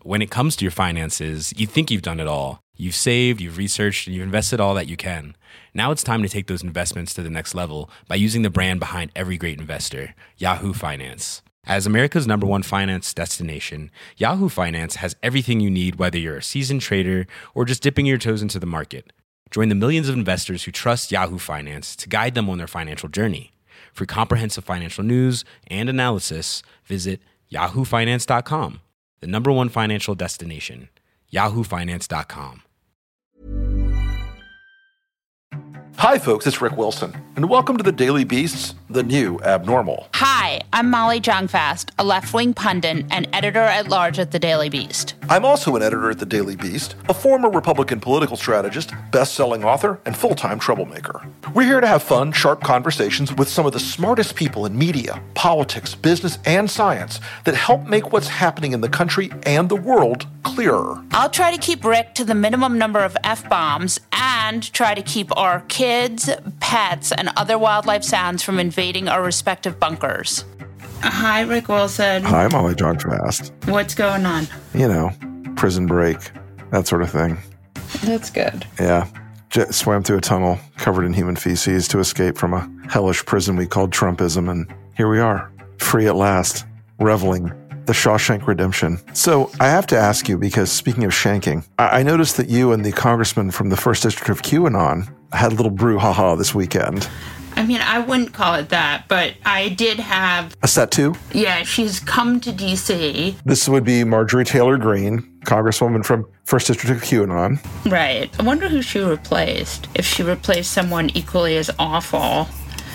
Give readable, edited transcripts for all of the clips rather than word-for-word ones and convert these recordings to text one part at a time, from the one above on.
when it comes to your finances, you think you've done it all. You've saved, you've researched, and you've invested all that you can. Now it's time to take those investments to the next level by using the brand behind every great investor, Yahoo Finance. As America's #1 finance destination, Yahoo Finance has everything you need, whether you're a seasoned trader or just dipping your toes into the market. Join the millions of investors who trust Yahoo Finance to guide them on their financial journey. For comprehensive financial news and analysis, visit yahoofinance.com, the #1 financial destination, yahoofinance.com. Hi, folks, it's Rick Wilson, and welcome to the Daily Beast's The New Abnormal. Hi, I'm Molly Jong-Fast, a left-wing pundit and editor-at-large at The Daily Beast. I'm also an editor at The Daily Beast, a former Republican political strategist, best-selling author, and full-time troublemaker. We're here to have fun, sharp conversations with some of the smartest people in media, politics, business, and science that help make what's happening in the country and the world clearer. I'll try to keep Rick to the minimum number of F-bombs and try to keep our kids, pets, and other wildlife sounds from invading our respective bunkers. Hi, Rick Wilson. Hi, Molly Jong-Fast. What's going on? You know, prison break, that sort of thing. That's good. Yeah. Swam through a tunnel covered in human feces to escape from a hellish prison we called Trumpism, and here we are, free at last, reveling the Shawshank Redemption. So I have to ask you, because speaking of shanking, I noticed that you and the congressman from the 1st District of QAnon had a little brouhaha this weekend. I mean, I wouldn't call it that, but I did have... A set two? Yeah, she's come to D.C. This would be Marjorie Taylor Greene, congresswoman from 1st District of QAnon. Right. I wonder who she replaced. If she replaced someone equally as awful.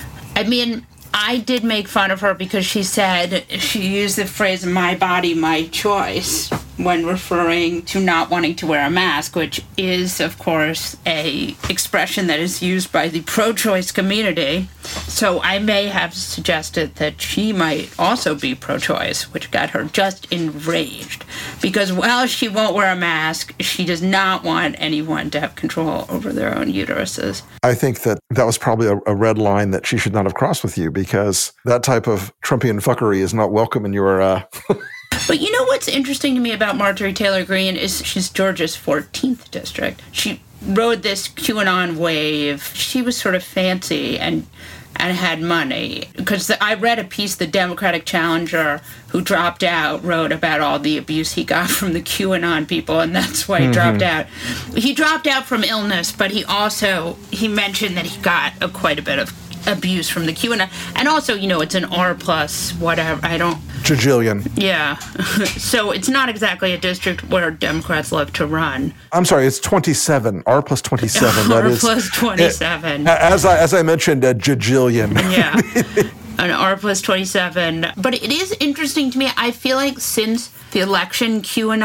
I mean, I did make fun of her because she said, she used the phrase, my body, my choice, when referring to not wanting to wear a mask, which is, of course, a expression that is used by the pro-choice community. So I may have suggested that she might also be pro-choice, which got her just enraged. Because while she won't wear a mask, she does not want anyone to have control over their own uteruses. I think that was probably a red line that she should not have crossed with you, because that type of Trumpian fuckery is not welcome in your... But you know what's interesting to me about Marjorie Taylor Greene is she's Georgia's 14th district. She rode this QAnon wave. She was sort of fancy and had money. Because I read a piece the Democratic challenger who dropped out wrote about all the abuse he got from the QAnon people, and that's why he dropped out. He dropped out from illness, but he mentioned that he got quite a bit of abuse from the QAnon. And also, you know, it's an R plus whatever. Jajillion. Yeah. So it's not exactly a district where Democrats love to run. I'm sorry, it's 27. R plus 27. R plus 27. As I mentioned, a jajillion. Yeah. An R plus 27. But it is interesting to me. I feel like since the election,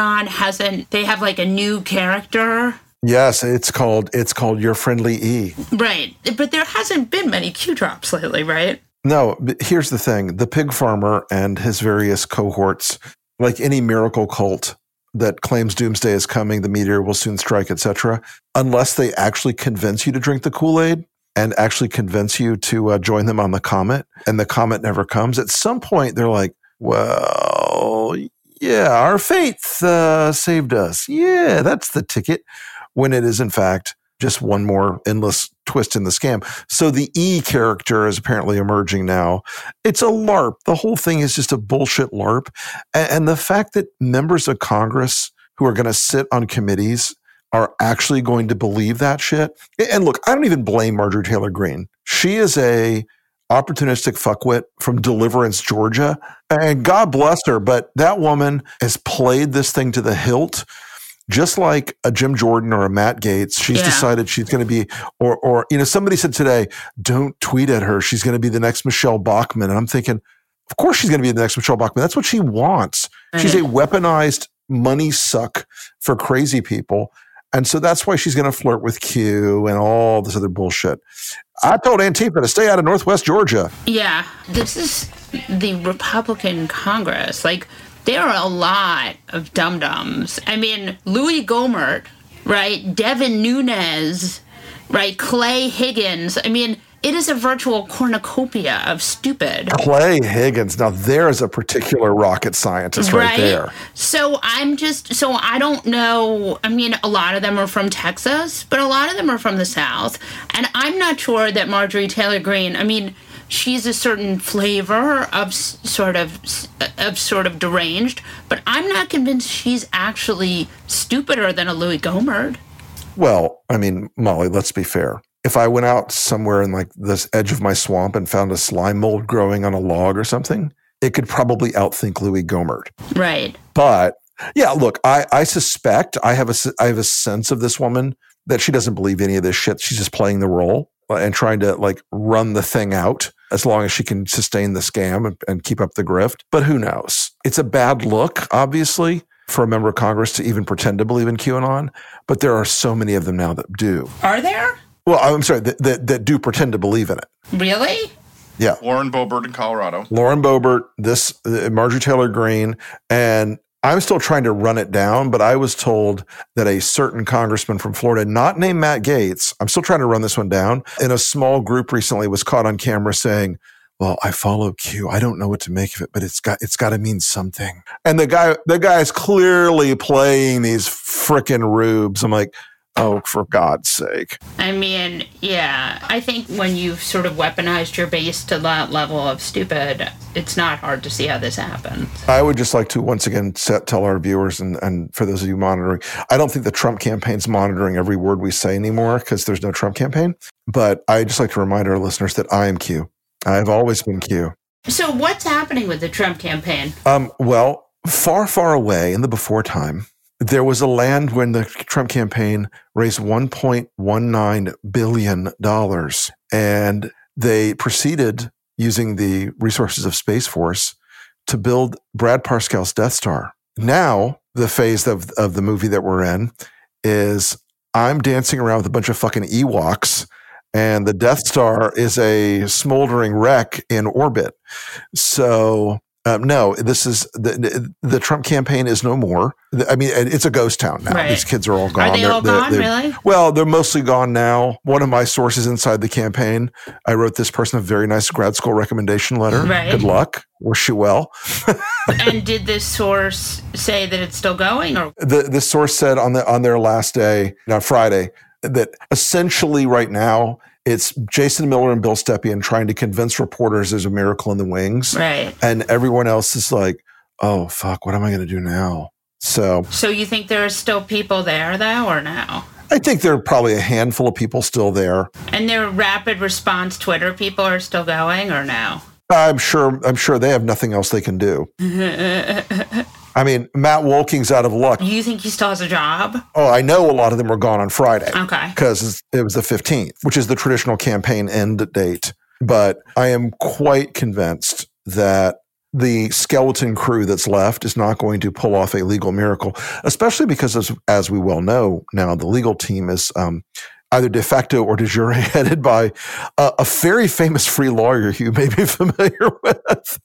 QAnon they have like a new character. Yes, it's called Your Friendly E. Right. But there hasn't been many Q drops lately, right? No, but here's the thing. The pig farmer and his various cohorts, like any miracle cult that claims doomsday is coming, the meteor will soon strike, etc., unless they actually convince you to drink the Kool-Aid and actually convince you to join them on the comet, and the comet never comes, at some point they're like, well, yeah, our faith saved us. Yeah, that's the ticket. When it is, in fact, just one more endless twist in the scam. So the E character is apparently emerging now. It's a LARP. The whole thing is just a bullshit LARP. And the fact that members of Congress who are going to sit on committees are actually going to believe that shit. And look, I don't even blame Marjorie Taylor Greene. She is a opportunistic fuckwit from Deliverance, Georgia. And God bless her, but that woman has played this thing to the hilt. Just like a Jim Jordan or a Matt Gaetz, she's decided she's going to be, or somebody said today, don't tweet at her. She's going to be the next Michelle Bachmann. And I'm thinking, of course she's going to be the next Michelle Bachmann. That's what she wants. Mm-hmm. She's a weaponized money suck for crazy people. And so that's why she's going to flirt with Q and all this other bullshit. I told Antifa to stay out of Northwest Georgia. Yeah, this is the Republican Congress. Like, there are a lot of dum-dums. I mean, Louis Gohmert, right? Devin Nunes, right? Clay Higgins. I mean, it is a virtual cornucopia of stupid. Clay Higgins. Now there's a particular rocket scientist right there. So I don't know. I mean, a lot of them are from Texas, but a lot of them are from the South. And I'm not sure that Marjorie Taylor Greene, I mean, she's a certain flavor of sort of deranged, but I'm not convinced she's actually stupider than a Louis Gohmert. Well, I mean, Molly, let's be fair. If I went out somewhere in like this edge of my swamp and found a slime mold growing on a log or something, it could probably outthink Louis Gohmert. Right. But yeah, look, I suspect I have a sense of this woman that she doesn't believe any of this shit. She's just playing the role and trying to like run the thing out as long as she can sustain the scam and keep up the grift. But who knows? It's a bad look, obviously, for a member of Congress to even pretend to believe in QAnon. But there are so many of them now that do. Are there? Well, I'm sorry, that do pretend to believe in it. Really? Yeah. Lauren Boebert in Colorado. Lauren Boebert, Marjorie Taylor Greene, and I'm still trying to run it down, but I was told that a certain congressman from Florida, not named Matt Gaetz, I'm still trying to run this one down, in a small group recently was caught on camera saying, well, I follow Q. I don't know what to make of it, but it's got to mean something. And the guy is clearly playing these frickin' rubes. I'm like, oh, for God's sake. I mean, yeah, I think when you've sort of weaponized your base to that level of stupid, it's not hard to see how this happens. I would just like to once again tell our viewers and for those of you monitoring, I don't think the Trump campaign's monitoring every word we say anymore because there's no Trump campaign. But I just like to remind our listeners that I am Q. I've always been Q. So what's happening with the Trump campaign? Well, far, far away in the before time, there was a land when the Trump campaign raised $1.19 billion, and they proceeded using the resources of Space Force to build Brad Parscale's Death Star. Now, the phase of the movie that we're in is I'm dancing around with a bunch of fucking Ewoks, and the Death Star is a smoldering wreck in orbit. So no, this is the Trump campaign is no more. I mean, it's a ghost town now. Right. These kids are all gone. Are they all gone, really? Well, they're mostly gone now. One of my sources inside the campaign, I wrote this person a very nice grad school recommendation letter. Right. Good luck. Wish you well. And did this source say that it's still going? Or the source said on their last day, Friday, that essentially right now, it's Jason Miller and Bill Stepien trying to convince reporters there's a miracle in the wings. Right. And everyone else is like, oh, fuck, what am I going to do now? So you think there are still people there, though, or no? I think there are probably a handful of people still there. And their rapid response Twitter people are still going, or no? I'm sure they have nothing else they can do. I mean, Matt Wolking's out of luck. You think he still has a job? Oh, I know a lot of them were gone on Friday. Okay. Because it was the 15th, which is the traditional campaign end date. But I am quite convinced that the skeleton crew that's left is not going to pull off a legal miracle, especially because, as we well know now, the legal team is either de facto or de jure headed by a very famous free lawyer you may be familiar with.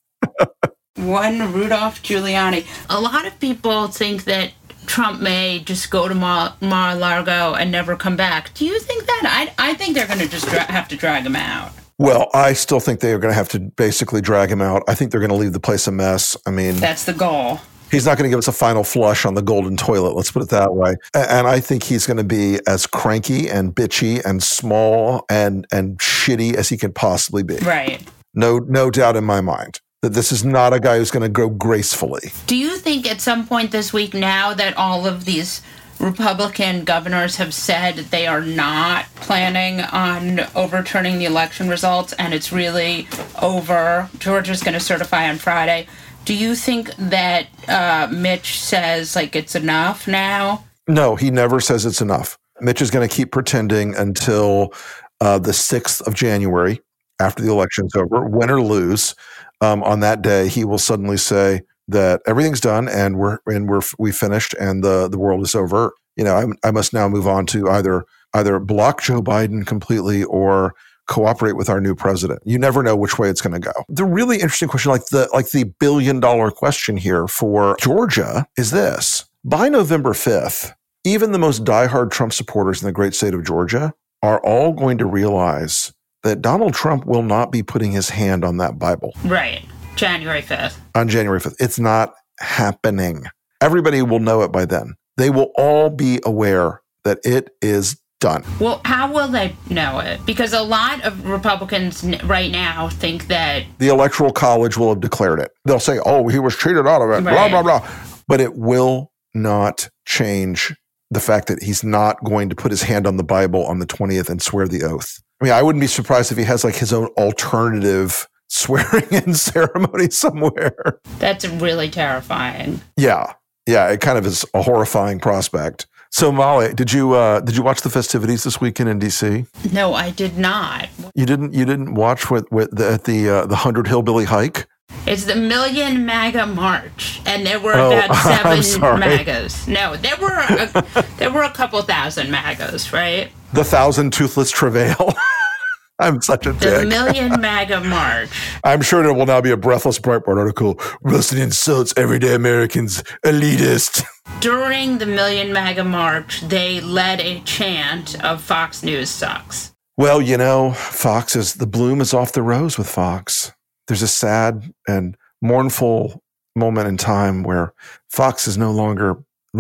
One Rudolph Giuliani. A lot of people think that Trump may just go to Mar-a-Lago and never come back. Do you think that? I think they're going to just have to drag him out. Well, I still think they are going to have to basically drag him out. I think they're going to leave the place a mess. I mean, that's the goal. He's not going to give us a final flush on the golden toilet. Let's put it that way. And I think he's going to be as cranky and bitchy and small and shitty as he can possibly be. Right. No doubt in my mind that this is not a guy who's going to go gracefully. Do you think at some point this week, now that all of these Republican governors have said they are not planning on overturning the election results and it's really over, Georgia's going to certify on Friday, do you think that Mitch says, like, it's enough now? No, he never says it's enough. Mitch is going to keep pretending until the 6th of January, after the election's over, win or lose. On that day, he will suddenly say that everything's done and we finished and the world is over. You know, I must now move on to either block Joe Biden completely or cooperate with our new president. You never know which way it's going to go. The really interesting question, like the $1 billion question here for Georgia is this. By November 5th, even the most diehard Trump supporters in the great state of Georgia are all going to realize that Donald Trump will not be putting his hand on that Bible. Right. January 5th. On January 5th. It's not happening. Everybody will know it by then. They will all be aware that it is done. Well, how will they know it? Because a lot of Republicans right now think that the Electoral College will have declared it. They'll say, oh, he was cheated out of it, blah, blah, blah. But it will not change the fact that he's not going to put his hand on the Bible on the 20th and swear the oath. I mean, I wouldn't be surprised if he has like his own alternative swearing-in ceremony somewhere. That's really terrifying. Yeah. Yeah, it kind of is a horrifying prospect. So, Molly, did you watch the festivities this weekend in D.C.? No, I did not. You didn't watch at the 100 Hillbilly Hike? It's the Million MAGA March, and there were about 7 MAGAs. No, there were a couple thousand MAGAs, right? The 1,000 Toothless Travail. I'm such a dick. The Million MAGA March. I'm sure there will now be a Breathless Breitbart article. Roasting insults everyday Americans, elitist. During the Million MAGA March, they led a chant of Fox News sucks. Well, Fox the bloom is off the rose with Fox. There's a sad and mournful moment in time where Fox is no longer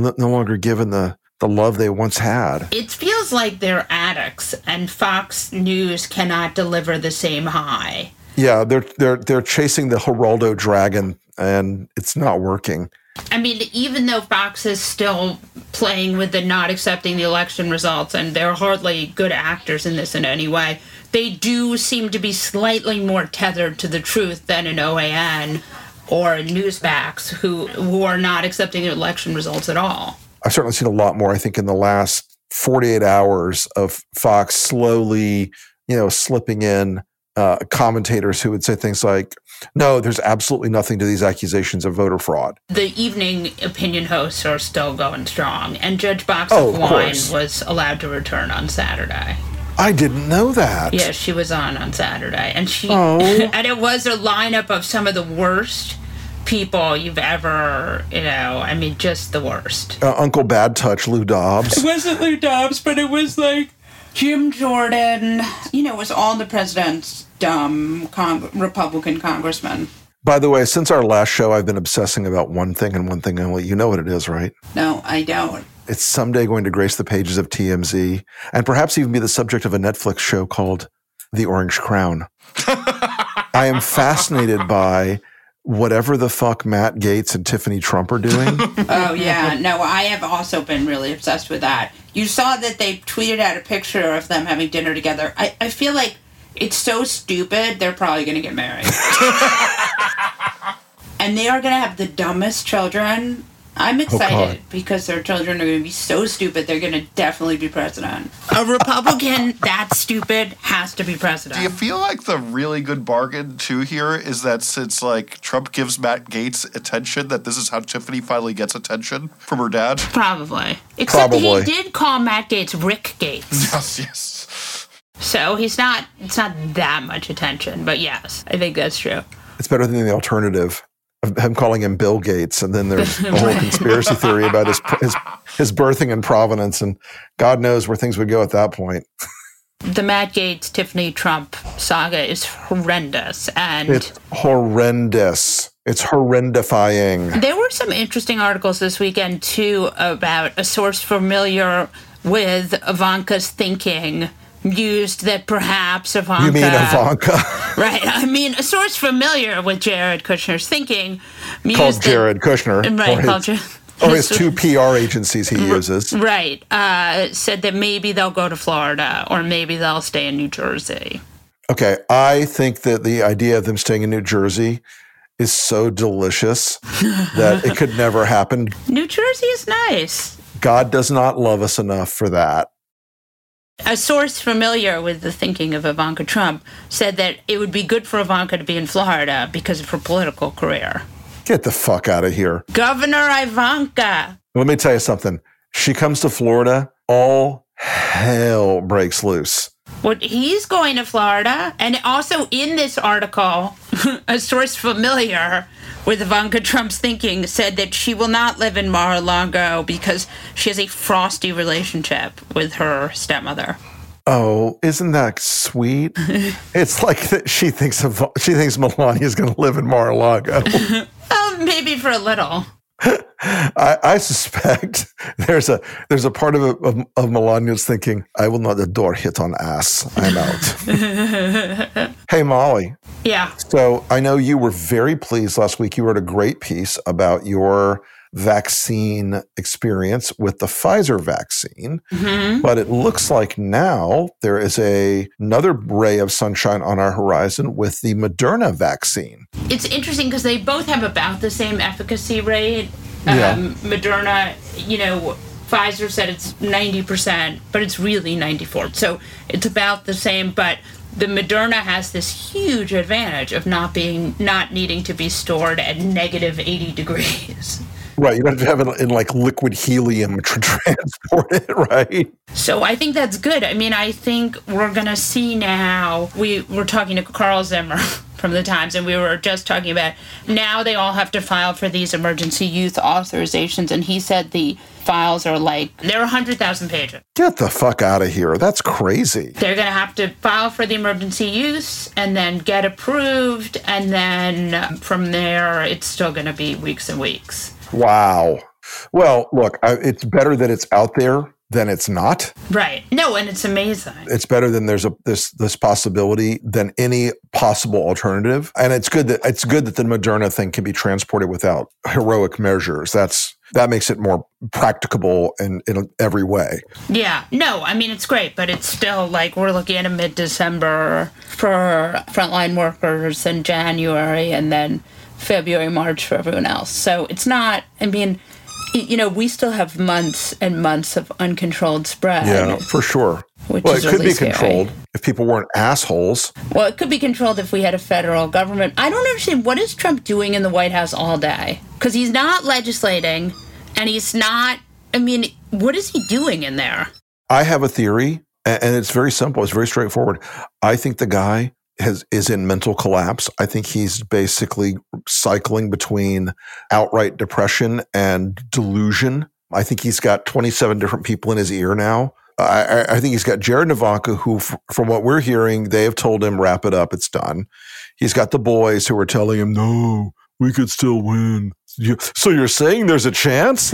given the love they once had. It feels like they're addicts, and Fox News cannot deliver the same high. Yeah, they're chasing the Geraldo dragon, and it's not working. I mean, even though Fox is still playing with the not accepting the election results, and they're hardly good actors in this in any way, they do seem to be slightly more tethered to the truth than an OAN or Newsmax, who are not accepting the election results at all. I've certainly seen a lot more, I think, in the last 48 hours of Fox slowly, slipping in commentators who would say things like, no, there's absolutely nothing to these accusations of voter fraud. The evening opinion hosts are still going strong, and Judge Box of Wine was allowed to return on Saturday. I didn't know that. Yeah, she was on Saturday, and and it was a lineup of some of the worst people you've ever, just the worst. Uncle Bad Touch, Lou Dobbs. It wasn't Lou Dobbs, but it was like Jim Jordan. It was all the president's dumb Republican congressmen. By the way, since our last show, I've been obsessing about one thing and one thing only. You know what it is, right? No, I don't. It's someday going to grace the pages of TMZ and perhaps even be the subject of a Netflix show called The Orange Crown. I am fascinated by whatever the fuck Matt Gaetz and Tiffany Trump are doing. Oh, yeah. No, I have also been really obsessed with that. You saw that they tweeted out a picture of them having dinner together. I feel like it's so stupid, they're probably going to get married. And they are going to have the dumbest children. I'm excited because their children are going to be so stupid, they're going to definitely be president. A Republican that stupid has to be president. Do you feel like the really good bargain, too, here is that since, Trump gives Matt Gaetz attention, that this is how Tiffany finally gets attention from her dad? Probably. Except he did call Matt Gaetz Rick Gates. Yes. So it's not that much attention, but yes, I think that's true. It's better than the alternative. I'm calling him Bill Gates, and then there's a whole conspiracy theory about his birthing in Providence, and God knows where things would go at that point. The Matt Gaetz, Tiffany Trump saga is horrendous, and it's horrendous. It's horrendifying. There were some interesting articles this weekend too about a source familiar with Ivanka's thinking mused that perhaps Ivanka... You mean Ivanka? Right. I mean, a source familiar with Jared Kushner's thinking mused called Jared Kushner. Right. Or his 2 PR agencies he uses. Right. Said that maybe they'll go to Florida or maybe they'll stay in New Jersey. Okay. I think that the idea of them staying in New Jersey is so delicious that it could never happen. New Jersey is nice. God does not love us enough for that. A source familiar with the thinking of Ivanka Trump said that it would be good for Ivanka to be in Florida because of her political career. Get the fuck out of here. Governor Ivanka. Let me tell you something. She comes to Florida, all hell breaks loose. Well, he's going to Florida. And also in this article, a source familiar with Ivanka Trump's thinking said that she will not live in Mar-a-Lago because she has a frosty relationship with her stepmother. Oh, isn't that sweet? It's like she thinks Melania is going to live in Mar-a-Lago. Maybe for a little. I suspect there's a part of Melania's thinking, I will not the door hit on ass. I'm out. Hey, Molly. Yeah. So I know you were very pleased last week. You wrote a great piece about your vaccine experience with the Pfizer vaccine. Mm-hmm. But it looks like now there is another ray of sunshine on our horizon with the Moderna vaccine. It's interesting because they both have about the same efficacy rate. Yeah. Moderna, Pfizer said it's 90%, but it's really 94%. So it's about the same, but the Moderna has this huge advantage of not needing to be stored at negative 80 degrees. Right, you don't have to have it in like liquid helium to transport it, right? So I think that's good. I mean, I think we're going to see now, we were talking to Carl Zimmer from the Times, and we were just talking about now they all have to file for these emergency use authorizations, and he said the files are they're 100,000 pages. Get the fuck out of here. That's crazy. They're going to have to file for the emergency use and then get approved, and then from there, it's still going to be weeks and weeks. Wow. Well, look, it's better that it's out there than it's not. Right. No, and it's amazing. It's better than there's this possibility than any possible alternative. And it's good that the Moderna thing can be transported without heroic measures. That makes it more practicable in every way. Yeah. No, I mean, it's great, but it's still we're looking at a mid-December for frontline workers and January, and then February, March for everyone else. So it's not, I mean, we still have months and months of uncontrolled spread. Yeah, for sure. It could be controlled if people weren't assholes. Well, it could be controlled if we had a federal government. I don't understand, what is Trump doing in the White House all day? Because he's not legislating, and he's not, what is he doing in there? I have a theory, and it's very simple. It's very straightforward. I think the guy is in mental collapse. I think he's basically cycling between outright depression and delusion. I think he's got 27 different people in his ear now. I think he's got Jared and Ivanka, who, from what we're hearing, they have told him, wrap it up, it's done. He's got the boys who are telling him, no, we could still win. So you're saying there's a chance?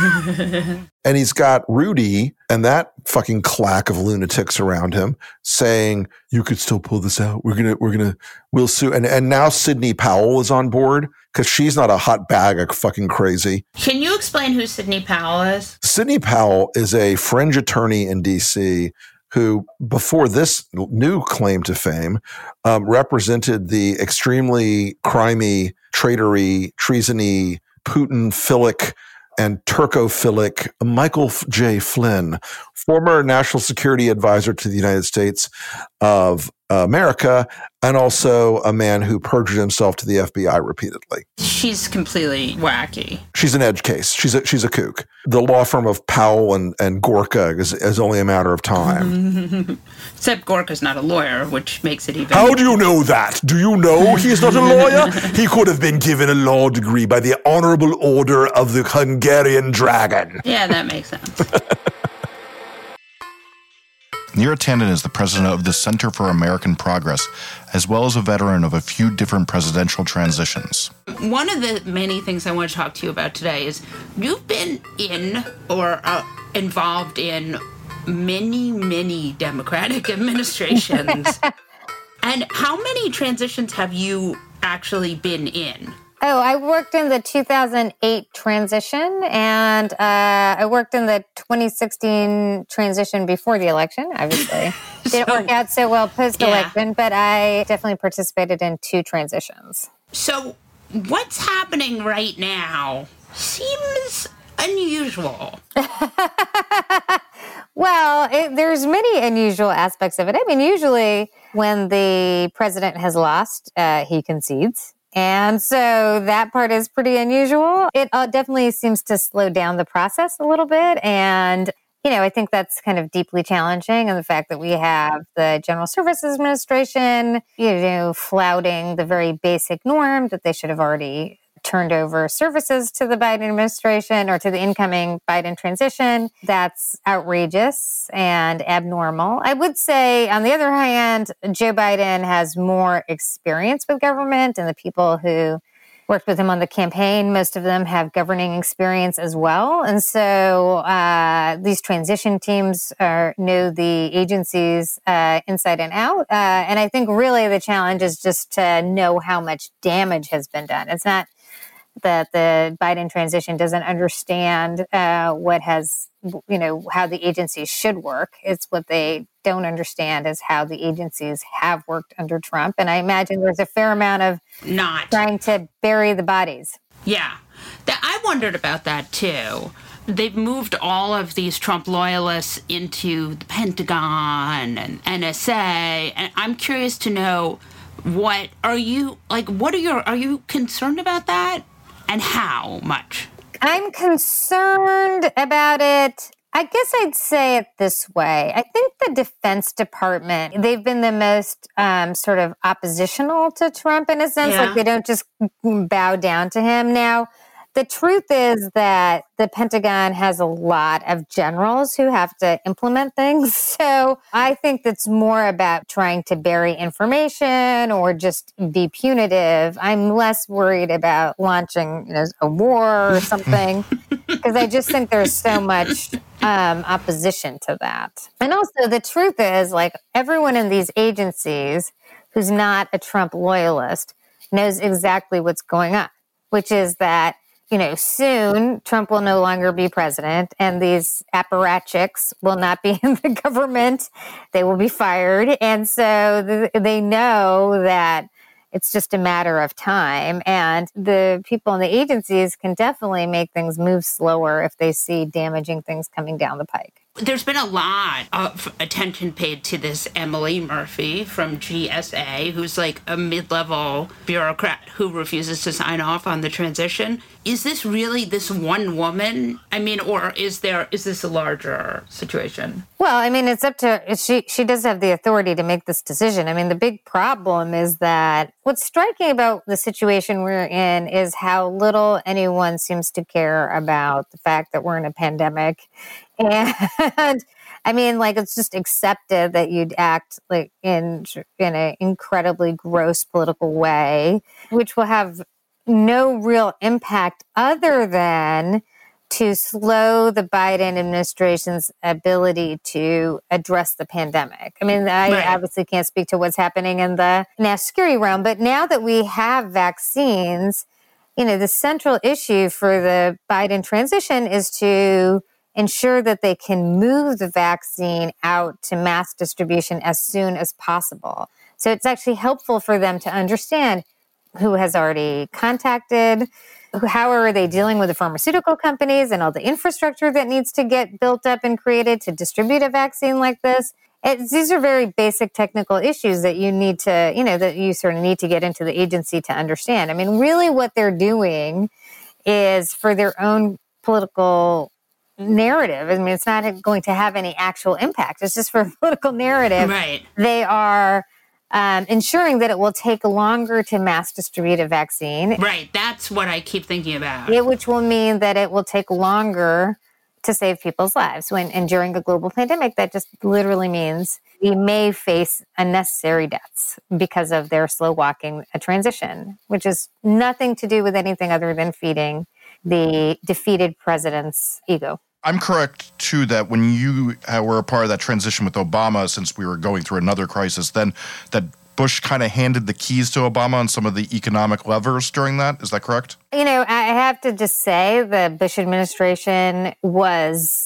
And he's got Rudy and that fucking clack of lunatics around him saying, you could still pull this out. We'll sue. And now Sidney Powell is on board because she's not a hot bag of fucking crazy. Can you explain who Sidney Powell is? Sidney Powell is a fringe attorney in D.C. who, before this new claim to fame, represented the extremely crimey, traitory, treasony, Putin-philic, and Turco-philic Michael J. Flynn, former national security advisor to the United States of America, and also a man who perjured himself to the FBI repeatedly. She's completely wacky. She's an edge case. She's a kook. The law firm of Powell and Gorka is only a matter of time. Except Gorka's not a lawyer, which makes it even... How do you know that? Do you know he's not a lawyer? He could have been given a law degree by the Honorable Order of the Hungarian Dragon. Yeah, that makes sense. Neera Tanden is the president of the Center for American Progress, as well as a veteran of a few different presidential transitions. One of the many things I want to talk to you about today is you've been in or involved in many Democratic administrations. And how many transitions have you actually been in? Oh, I worked in the 2008 transition, and I worked in the 2016 transition before the election, obviously. Didn't work out so well post-election, but I definitely participated in 2 transitions. So what's happening right now seems unusual. Well, there's many unusual aspects of it. I mean, usually when the president has lost, he concedes. And so that part is pretty unusual. It definitely seems to slow down the process a little bit. And, I think that's kind of deeply challenging. And the fact that we have the General Services Administration, flouting the very basic norm that they should have already turned over services to the Biden administration or to the incoming Biden transition. That's outrageous and abnormal. I would say, on the other hand, Joe Biden has more experience with government, and the people who worked with him on the campaign, most of them have governing experience as well. And so these transition teams know the agencies inside and out. And I think really the challenge is just to know how much damage has been done. It's not that the Biden transition doesn't understand how the agencies should work. It's what they don't understand is how the agencies have worked under Trump. And I imagine there's a fair amount of not trying to bury the bodies. Yeah. I wondered about that too. They've moved all of these Trump loyalists into the Pentagon and NSA. And I'm curious to know, are you concerned about that? And how much? I'm concerned about it. I guess I'd say it this way. I think the Defense Department, they've been the most sort of oppositional to Trump in a sense. Yeah. Like they don't just bow down to him. Now, the truth is that the Pentagon has a lot of generals who have to implement things. So I think that's more about trying to bury information or just be punitive. I'm less worried about launching a war or something because I just think there's so much opposition to that. And also the truth is, like, everyone in these agencies who's not a Trump loyalist knows exactly what's going on, which is that soon Trump will no longer be president and these apparatchiks will not be in the government. They will be fired. And so they know that it's just a matter of time. And the people in the agencies can definitely make things move slower if they see damaging things coming down the pike. There's been a lot of attention paid to this Emily Murphy from GSA, who's like a mid-level bureaucrat who refuses to sign off on the transition. Is this really this one woman? I mean, or is this a larger situation? Well, I mean, it's up to, she does have the authority to make this decision. I mean, the big problem is that what's striking about the situation we're in is how little anyone seems to care about the fact that we're in a pandemic. And I mean, like, it's just accepted that you'd act like in an incredibly gross political way, which will have no real impact other than to slow the Biden administration's ability to address the pandemic. I mean, I obviously can't speak to what's happening in the national security realm, but now that we have vaccines, the central issue for the Biden transition is to ensure that they can move the vaccine out to mass distribution as soon as possible. So it's actually helpful for them to understand who has already contacted, how are they dealing with the pharmaceutical companies and all the infrastructure that needs to get built up and created to distribute a vaccine like this. These are very basic technical issues that you need to, that you sort of need to get into the agency to understand. I mean, really what they're doing is for their own political narrative. I mean, it's not going to have any actual impact. It's just for a political narrative. Right. They are ensuring that it will take longer to mass distribute a vaccine. Right. That's what I keep thinking about. Which will mean that it will take longer to save people's lives. And during a global pandemic, that just literally means we may face unnecessary deaths because of their slow walking a transition, which is nothing to do with anything other than feeding the defeated president's ego. I'm correct, too, that when you were a part of that transition with Obama, since we were going through another crisis, then that Bush kind of handed the keys to Obama on some of the economic levers during that. Is that correct? I have to just say the Bush administration was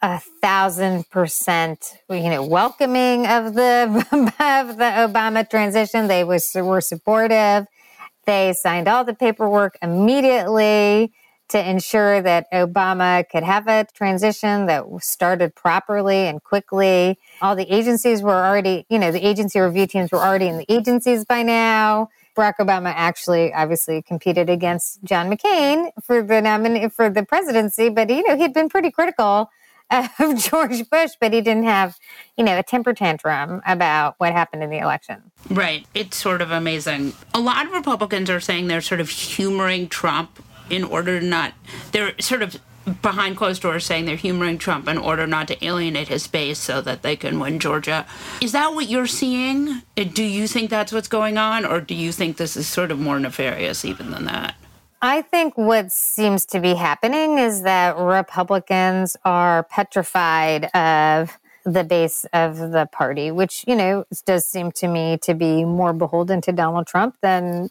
1,000%, welcoming of the Obama transition. They were supportive. They signed all the paperwork immediately to ensure that Obama could have a transition that started properly and quickly. All the agencies were already, the agency review teams were already in the agencies by now. Barack Obama actually obviously competed against John McCain for the presidency, but he'd been pretty critical of George Bush, but he didn't have, a temper tantrum about what happened in the election. Right. It's sort of amazing. A lot of Republicans are saying they're sort of humoring Trump in order to not, they're sort of behind closed doors saying they're humoring Trump in order not to alienate his base so that they can win Georgia. Is that what you're seeing? Do you think that's what's going on, or do you think this is sort of more nefarious even than that? I think what seems to be happening is that Republicans are petrified of the base of the party, which, does seem to me to be more beholden to Donald Trump than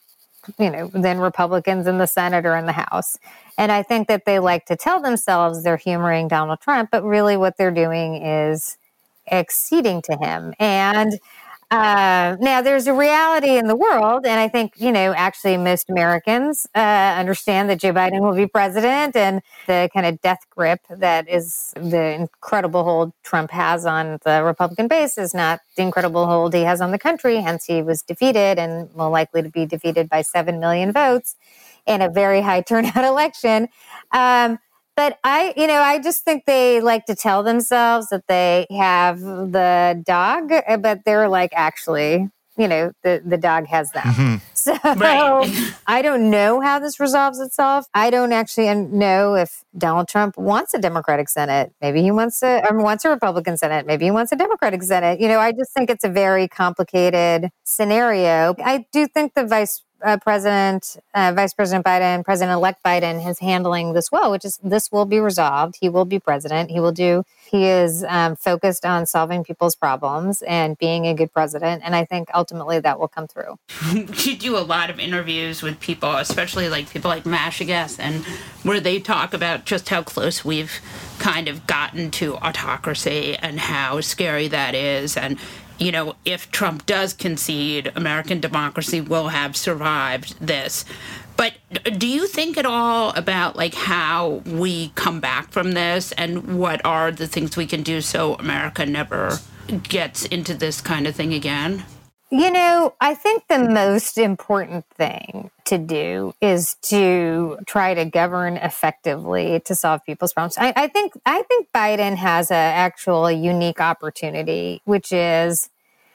Republicans in the Senate or in the House. And I think that they like to tell themselves they're humoring Donald Trump, but really what they're doing is acceding to him. And now there's a reality in the world, and I think, actually most Americans understand that Joe Biden will be president, and the kind of death grip that is the incredible hold Trump has on the Republican base is not the incredible hold he has on the country. Hence, he was defeated and will likely to be defeated by 7 million votes in a very high turnout election. But I just think they like to tell themselves that they have the dog, but they're like, actually, the dog has them. Mm-hmm. So right. I don't know how this resolves itself. I don't actually know if Donald Trump wants a Democratic Senate. Maybe he wants a Republican Senate. Maybe he wants a Democratic Senate. I just think it's a very complicated scenario. I do think the Vice President Biden, President-elect Biden is handling this well, which is this will be resolved. He will be president. He is focused on solving people's problems and being a good president. And I think ultimately that will come through. You do a lot of interviews with people, especially like people like Masha Gessen, where they talk about just how close we've kind of gotten to autocracy and how scary that is. And if Trump does concede, American democracy will have survived this. But do you think at all about how we come back from this and what are the things we can do so America never gets into this kind of thing again? I think the most important thing to do is to try to govern effectively to solve people's problems. I think Biden has a unique opportunity, which is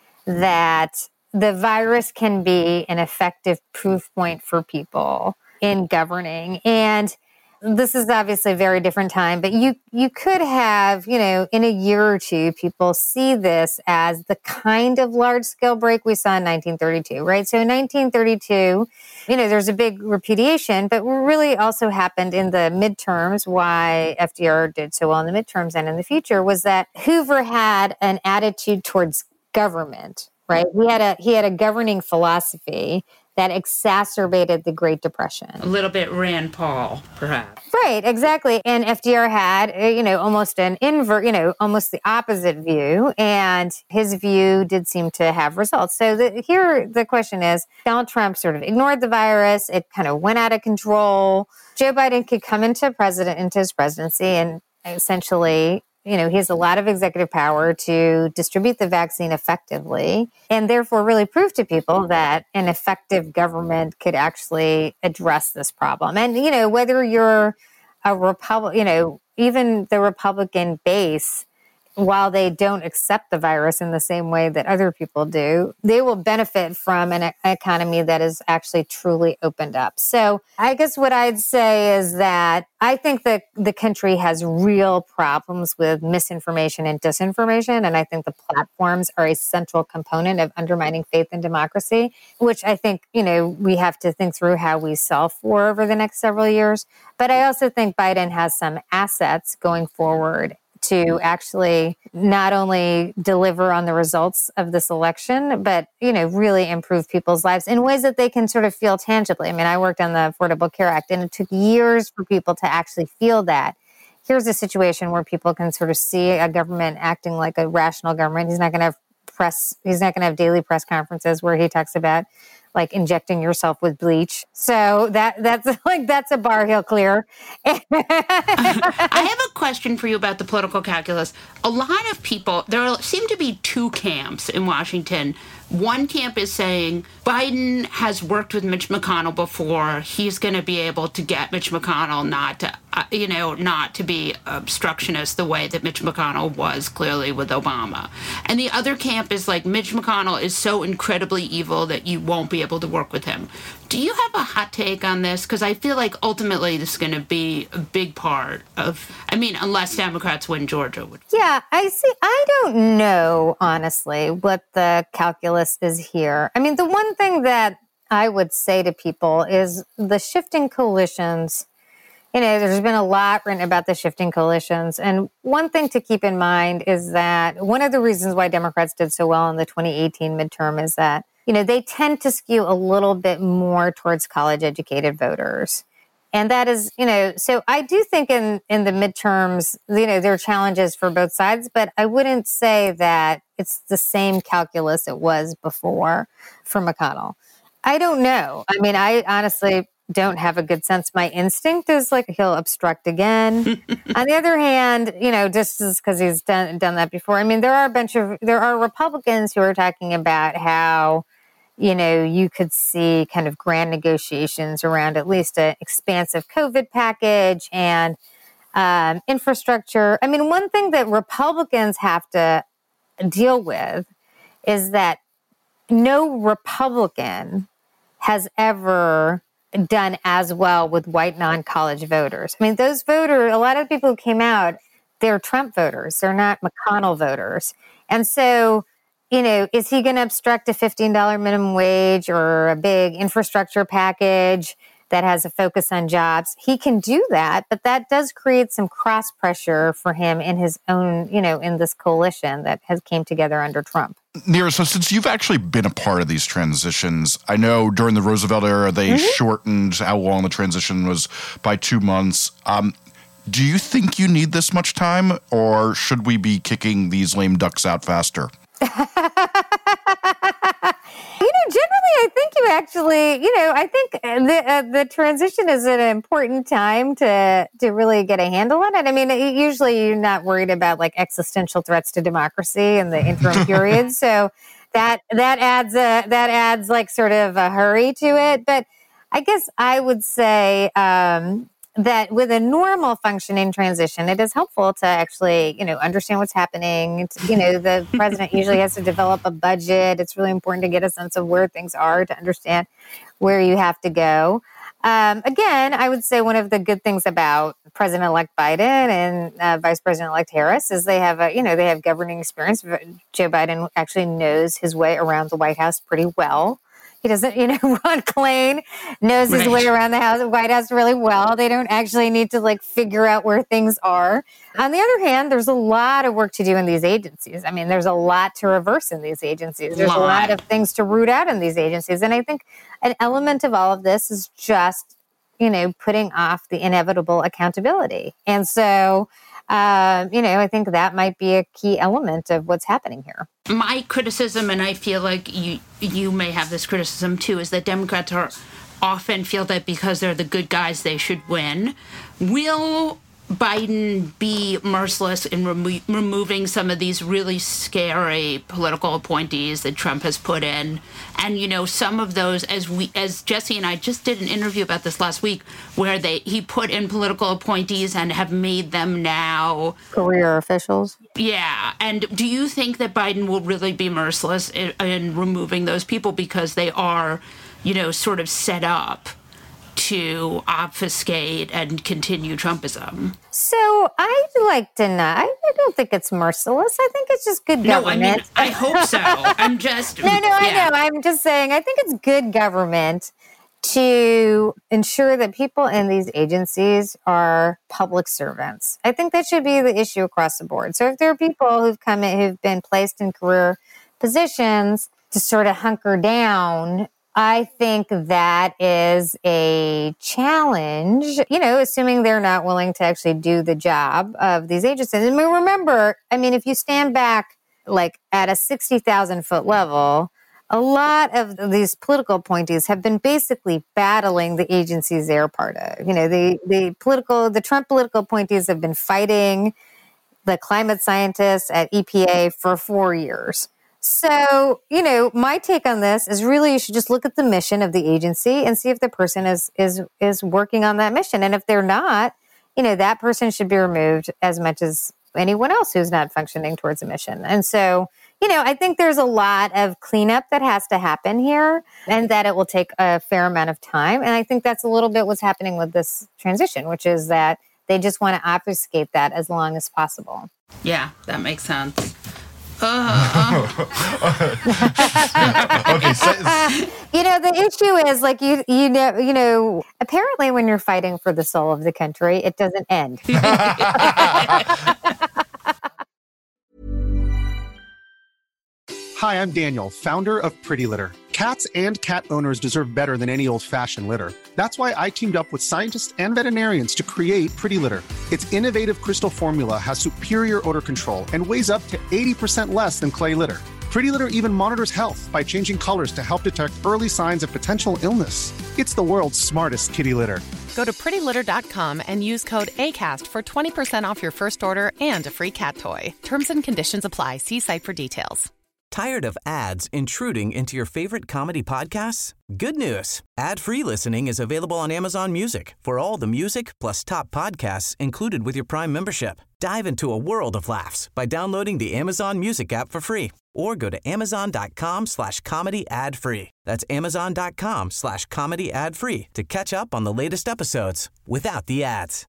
that the virus can be an effective proof point for people in governing. And this is obviously a very different time, but you could have, in a year or two, people see this as the kind of large-scale break we saw in 1932, right? So in 1932, there's a big repudiation, but what really also happened in the midterms, why FDR did so well in the midterms and in the future, was that Hoover had an attitude towards government, right? He had a governing philosophy that exacerbated the Great Depression. A little bit Rand Paul, perhaps. Right, exactly. And FDR had, almost almost the opposite view. And his view did seem to have results. So here the question is, Donald Trump sort of ignored the virus. It kind of went out of control. Joe Biden could come into his presidency and essentially, he has a lot of executive power to distribute the vaccine effectively and therefore really prove to people that an effective government could actually address this problem. And, whether you're a Republican, even the Republican base, while they don't accept the virus in the same way that other people do, they will benefit from an economy that is actually truly opened up. So I guess what I'd say is that I think that the country has real problems with misinformation and disinformation. And I think the platforms are a central component of undermining faith in democracy, which I think, we have to think through how we solve for over the next several years. But I also think Biden has some assets going forward to actually not only deliver on the results of this election, but, really improve people's lives in ways that they can sort of feel tangibly. I mean, I worked on the Affordable Care Act, and it took years for people to actually feel that. Here's a situation where people can sort of see a government acting like a rational government. He's not going to have daily press conferences where he talks about injecting yourself with bleach. So that's a bar he'll clear. I have a question for you about the political calculus. A lot of people, there seem to be two camps in Washington One camp is saying Biden has worked with Mitch McConnell before. He's going to be able to get Mitch McConnell not to be obstructionist the way that Mitch McConnell was clearly with Obama. And the other camp is like, Mitch McConnell is so incredibly evil that you won't be able to work with him. Do you have a hot take on this? Because I feel like ultimately this is going to be a big part of, unless Democrats win Georgia. Yeah, I see. I don't know, honestly, what the calculus is here. The one thing that I would say to people is the shifting coalitions. There's been a lot written about the shifting coalitions. And one thing to keep in mind is that one of the reasons why Democrats did so well in the 2018 midterm is that, they tend to skew a little bit more towards college-educated voters. And that is, so I do think in the midterms, there are challenges for both sides, but I wouldn't say that it's the same calculus it was before for McConnell. I don't know. I honestly don't have a good sense. My instinct is like he'll obstruct again. On the other hand, just because he's done that before. There are Republicans who are talking about how, you could see kind of grand negotiations around at least an expansive COVID package and infrastructure. One thing that Republicans have to deal with is that no Republican has ever done as well with white non-college voters. Those voters, a lot of people who came out, they're Trump voters. They're not McConnell voters. And so, is he going to obstruct a $15 minimum wage or a big infrastructure package that has a focus on jobs? He can do that, but that does create some cross pressure for him in his own, in this coalition that has came together under Trump. Neera, so since you've actually been a part of these transitions, I know during the Roosevelt era, they shortened how long the transition was by 2 months. Do you think you need this much time, or should we be kicking these lame ducks out faster? Generally, I think you actually, I think the transition is an important time to really get a handle on it. Usually you're not worried about like existential threats to democracy in the interim period. So that adds like sort of a hurry to it. But I guess I would say, that with a normal functioning transition, it is helpful to actually, understand what's happening. The president usually has to develop a budget. It's really important to get a sense of where things are to understand where you have to go. Again, I would say one of the good things about President-elect Biden and Vice President-elect Harris is they have governing experience. Joe Biden actually knows his way around the White House pretty well. He doesn't, Ron Klain knows his way around the White House really well. They don't actually need to figure out where things are. On the other hand, there's a lot of work to do in these agencies. There's a lot to reverse in these agencies. There's a lot of things to root out in these agencies. And I think an element of all of this is just, putting off the inevitable accountability. And so, I think that might be a key element of what's happening here. My criticism, and I feel like you may have this criticism too, is that Democrats often feel that because they're the good guys, they should win. Will Biden be merciless in removing some of these really scary political appointees that Trump has put in? And, some of those, as Jesse and I just did an interview about this last week, where he put in political appointees and have made them now career officials. Yeah. And do you think that Biden will really be merciless in removing those people because they are, sort of set up to obfuscate and continue Trumpism? So I like to not. I don't think it's merciless. I think it's just good government. I hope so. I'm just no. I know. I'm just saying. I think it's good government to ensure that people in these agencies are public servants. I think that should be the issue across the board. So if there are people who've come in who've been placed in career positions to sort of hunker down, I think that is a challenge, assuming they're not willing to actually do the job of these agencies. Remember, if you stand back at a 60,000 foot level, a lot of these political appointees have been basically battling the agencies they're part of. The Trump political appointees have been fighting the climate scientists at EPA for 4 years. So, my take on this is really you should just look at the mission of the agency and see if the person is working on that mission. And if they're not, that person should be removed as much as anyone else who's not functioning towards a mission. And so, I think there's a lot of cleanup that has to happen here and that it will take a fair amount of time. And I think that's a little bit what's happening with this transition, which is that they just want to obfuscate that as long as possible. Yeah, that makes sense. Okay. The issue is like, apparently when you're fighting for the soul of the country, it doesn't end. Hi, I'm Daniel, founder of Pretty Litter. Cats and cat owners deserve better than any old-fashioned litter. That's why I teamed up with scientists and veterinarians to create Pretty Litter. Its innovative crystal formula has superior odor control and weighs up to 80% less than clay litter. Pretty Litter even monitors health by changing colors to help detect early signs of potential illness. It's the world's smartest kitty litter. Go to prettylitter.com and use code ACAST for 20% off your first order and a free cat toy. Terms and conditions apply. See site for details. Tired of ads intruding into your favorite comedy podcasts? Good news. Ad-free listening is available on Amazon Music for all the music plus top podcasts included with your Prime membership. Dive into a world of laughs by downloading the Amazon Music app for free or go to amazon.com/comedy ad-free. That's amazon.com/comedy ad-free to catch up on the latest episodes without the ads.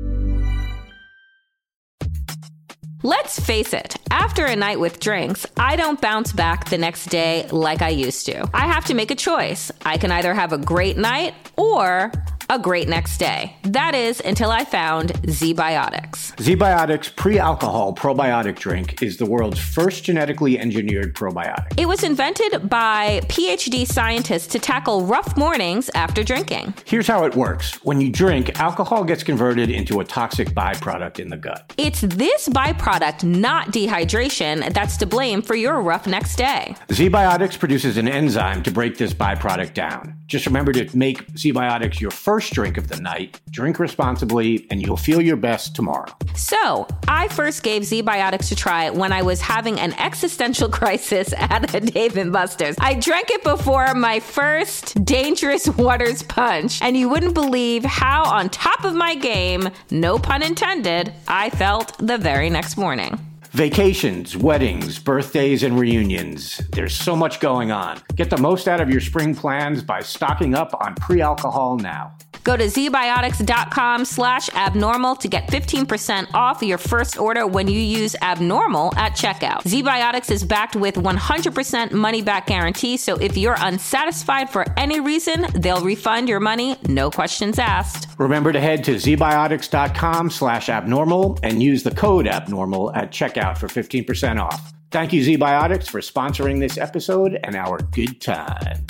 Let's face it, after a night with drinks, I don't bounce back the next day like I used to. I have to make a choice. I can either have a great night or a great next day. That is, until I found ZBiotics. ZBiotics Pre-Alcohol Probiotic Drink is the world's first genetically engineered probiotic. It was invented by PhD scientists to tackle rough mornings after drinking. Here's how it works. When you drink, alcohol gets converted into a toxic byproduct in the gut. It's this byproduct, not dehydration, that's to blame for your rough next day. ZBiotics produces an enzyme to break this byproduct down. Just remember to make ZBiotics your first drink of the night, drink responsibly, and you'll feel your best tomorrow. So, I first gave ZBiotics a try when I was having an existential crisis at a Dave & Buster's. I drank it before my first Dangerous Waters punch, and you wouldn't believe how on top of my game, no pun intended, I felt the very next morning. Vacations, weddings, birthdays, and reunions. There's so much going on. Get the most out of your spring plans by stocking up on pre-alcohol now. Go to zbiotics.com/abnormal to get 15% off your first order when you use abnormal at checkout. ZBiotics is backed with 100% money-back guarantee, so if you're unsatisfied for any reason, they'll refund your money, no questions asked. Remember to head to zbiotics.com/abnormal and use the code abnormal at checkout for 15% off. Thank you, ZBiotics, for sponsoring this episode and our good times.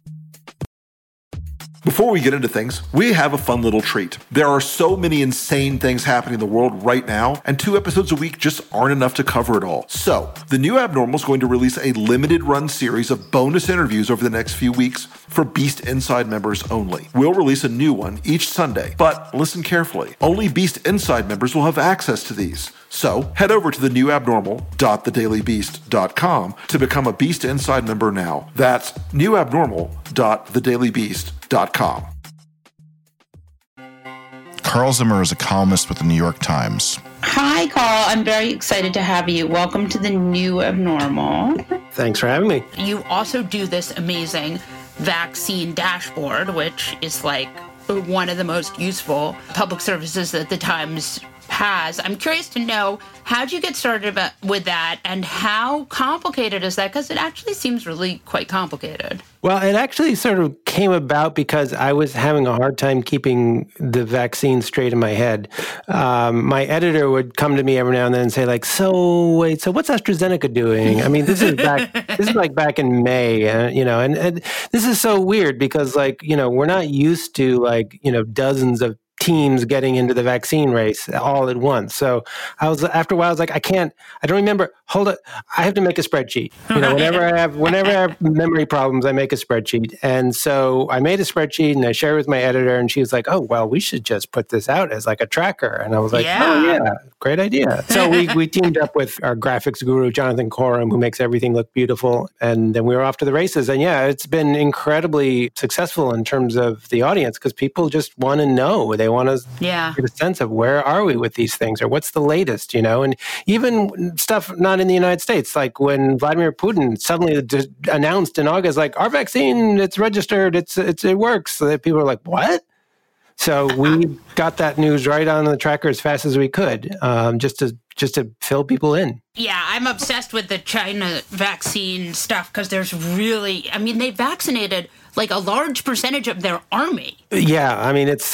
Before we get into things, we have a fun little treat. There are so many insane things happening in the world right now, and 2 episodes a week just aren't enough to cover it all. So, the New Abnormal is going to release a limited run series of bonus interviews over the next few weeks for Beast Inside members only. We'll release a new one each Sunday, but listen carefully. Only Beast Inside members will have access to these. So, head over to newabnormal.thedailybeast.com to become a Beast Inside member now. That's newabnormal.thedailybeast.com. Carl Zimmer is a columnist with the New York Times. Hi, Carl. I'm very excited to have you. Welcome to the New Abnormal. Thanks for having me. You also do this amazing vaccine dashboard, which is like one of the most useful public services that the Times has. I'm curious to know, how'd you get started with that, and how complicated is that? Because it actually seems really quite complicated. Well, it actually sort of came about because I was having a hard time keeping the vaccine straight in my head. My editor would come to me every now and then and say, like, so what's AstraZeneca doing? I mean, this is like back in May, and this is so weird because, like, we're not used to, like, dozens of teams getting into the vaccine race all at once. So after a while, I was like, I don't remember. Hold it. I have to make a spreadsheet. Whenever I have memory problems, I make a spreadsheet. And so I made a spreadsheet and I shared it with my editor, and she was like, oh, well, we should just put this out as like a tracker. And I was like, oh yeah, great idea. So we teamed up with our graphics guru, Jonathan Coram, who makes everything look beautiful. And then we were off to the races. And yeah, it's been incredibly successful in terms of the audience, because people just want to know. They want to get a sense of where are we with these things, or what's the latest, and even stuff not in the United States, like when Vladimir Putin suddenly just announced in August, like, our vaccine, it's registered, it works. So that people are like, what? So we got that news right on the tracker as fast as we could, just to fill people in. Yeah, I'm obsessed with the China vaccine stuff, because there's really, they vaccinated like a large percentage of their army. Yeah, there are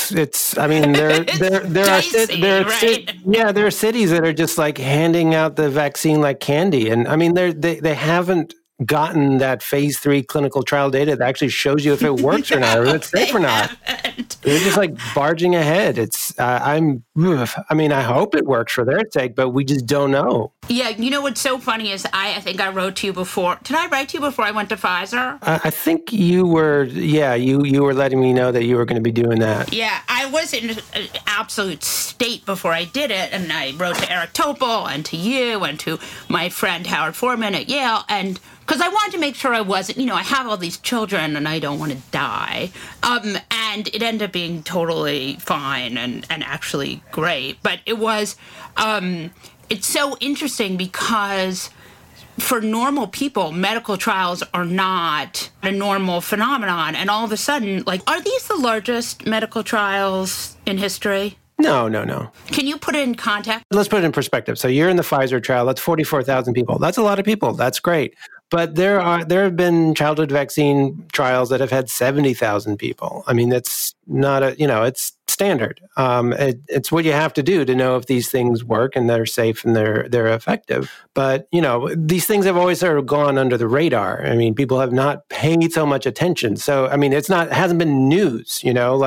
cities that are just like handing out the vaccine like candy, and they haven't gotten that phase 3 clinical trial data that actually shows you if it works or not, or if it's safe or not. They're just like barging ahead. I hope it works for their sake, but we just don't know. Yeah, what's so funny is I think I wrote to you before. Did I write to you before I went to Pfizer? I think you were, you were letting me know that you were going to be doing that. Yeah, I was in an absolute state before I did it, and I wrote to Eric Topol and to you and to my friend Howard Foreman at Yale, and because I wanted to make sure I wasn't, I have all these children and I don't want to die. And it ended up being totally fine and actually great. But it was, it's so interesting because for normal people, medical trials are not a normal phenomenon. And all of a sudden, are these the largest medical trials in history? No. Can you put it in context? Let's put it in perspective. So you're in the Pfizer trial. That's 44,000 people. That's a lot of people. That's great. But there have been childhood vaccine trials that have had 70,000 people. That's not it's standard. It's what you have to do to know if these things work and they're safe and they're effective. But, these things have always sort of gone under the radar. People have not paid so much attention. So, it hasn't been news,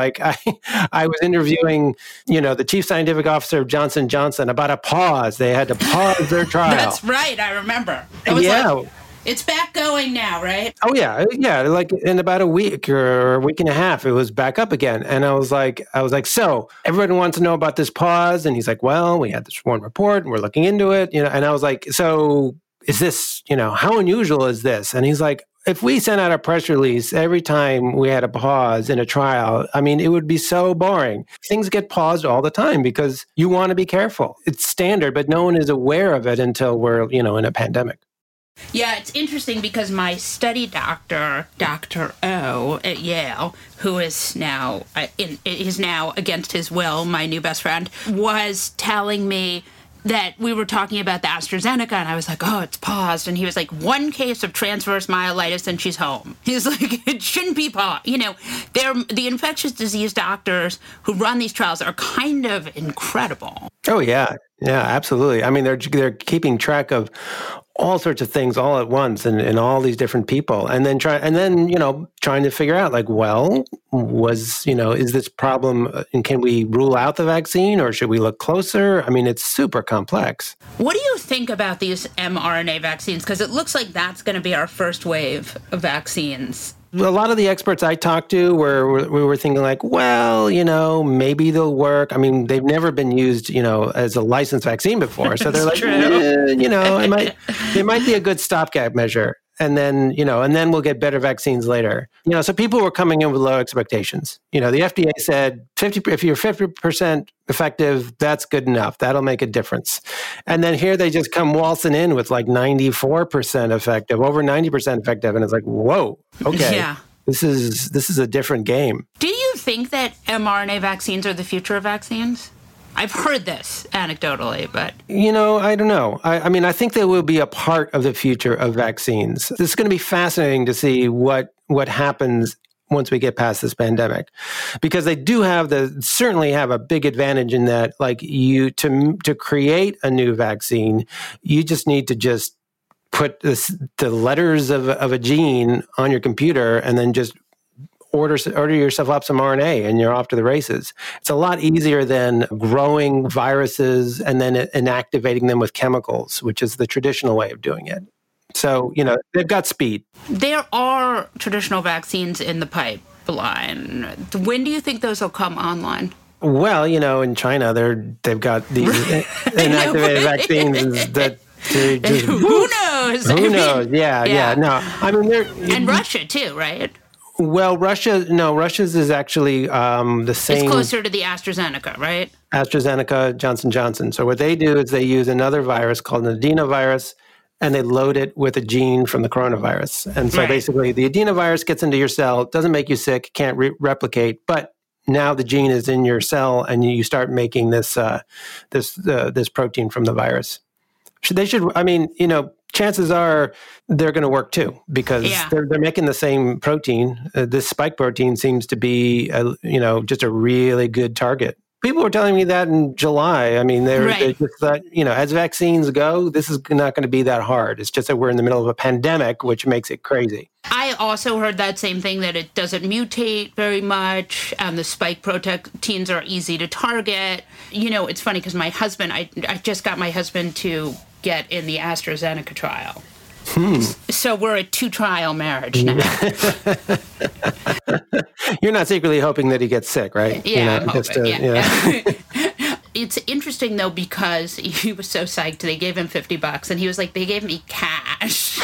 I was interviewing, the chief scientific officer of Johnson & Johnson about a pause. They had to pause their trial. That's right. I remember. It's back going now, right? Oh, yeah. Yeah. Like in about a week or a week and a half, it was back up again. And I was like, so everyone wants to know about this pause. And he's like, well, we had this one report and we're looking into it, and I was like, so is this, how unusual is this? And he's like, if we sent out a press release every time we had a pause in a trial, it would be so boring. Things get paused all the time because you want to be careful. It's standard, but no one is aware of it until we're, in a pandemic. Yeah, it's interesting because my study doctor, Dr. O at Yale, who is now against his will, my new best friend, was telling me that we were talking about the AstraZeneca, and I was like, oh, it's paused. And he was like, 1 case of transverse myelitis and she's home. He's like, it shouldn't be paused. The infectious disease doctors who run these trials are kind of incredible. Oh, yeah. Yeah, absolutely. They're keeping track of all sorts of things all at once and all these different people. And then trying to figure out is this problem, and can we rule out the vaccine or should we look closer? It's super complex. What do you think about these mRNA vaccines? Because it looks like that's going to be our first wave of vaccines. A lot of the experts I talked to we were thinking maybe they'll work. They've never been used, as a licensed vaccine before. So they're like, it might be a good stopgap measure. And then, and then we'll get better vaccines later. So people were coming in with low expectations. The FDA said if you're 50% effective, that's good enough. That'll make a difference. And then here they just come waltzing in with 94% effective, over 90% effective. And it's like, whoa, okay. Yeah. This is a different game. Do you think that mRNA vaccines are the future of vaccines? I've heard this anecdotally, but... I don't know. I think they will be a part of the future of vaccines. It's going to be fascinating to see what happens once we get past this pandemic, because they do certainly have a big advantage in that, to create a new vaccine, you just need to put the letters of a gene on your computer and then just order yourself up some RNA and you're off to the races. It's a lot easier than growing viruses and then inactivating them with chemicals, which is the traditional way of doing it. So, they've got speed. There are traditional vaccines in the pipeline. When do you think those will come online? Well, in China, they've got these inactivated vaccines that just, who knows? Who knows? Yeah. No, I mean, and Russia too, right? Well, Russia's is actually the same. It's closer to the AstraZeneca, right? AstraZeneca, Johnson & Johnson. So what they do is they use another virus called an adenovirus, and they load it with a gene from the coronavirus. And so basically the adenovirus gets into your cell, doesn't make you sick, can't replicate, but now the gene is in your cell and you start making this protein from the virus. Chances are they're going to work too, because they're making the same protein. This spike protein seems to be, just a really good target. People were telling me that in July. I mean, they just thought, as vaccines go, this is not going to be that hard. It's just that we're in the middle of a pandemic, which makes it crazy. I also heard that same thing, that it doesn't mutate very much, and the spike proteins are easy to target. It's funny because my husband, I just got my husband to get in the AstraZeneca trial. So we're a 2-trial marriage now. You're not secretly hoping that he gets sick, right? Yeah, I'm hoping. It's interesting, though, because he was so psyched. They gave him $50, and he was like, they gave me cash.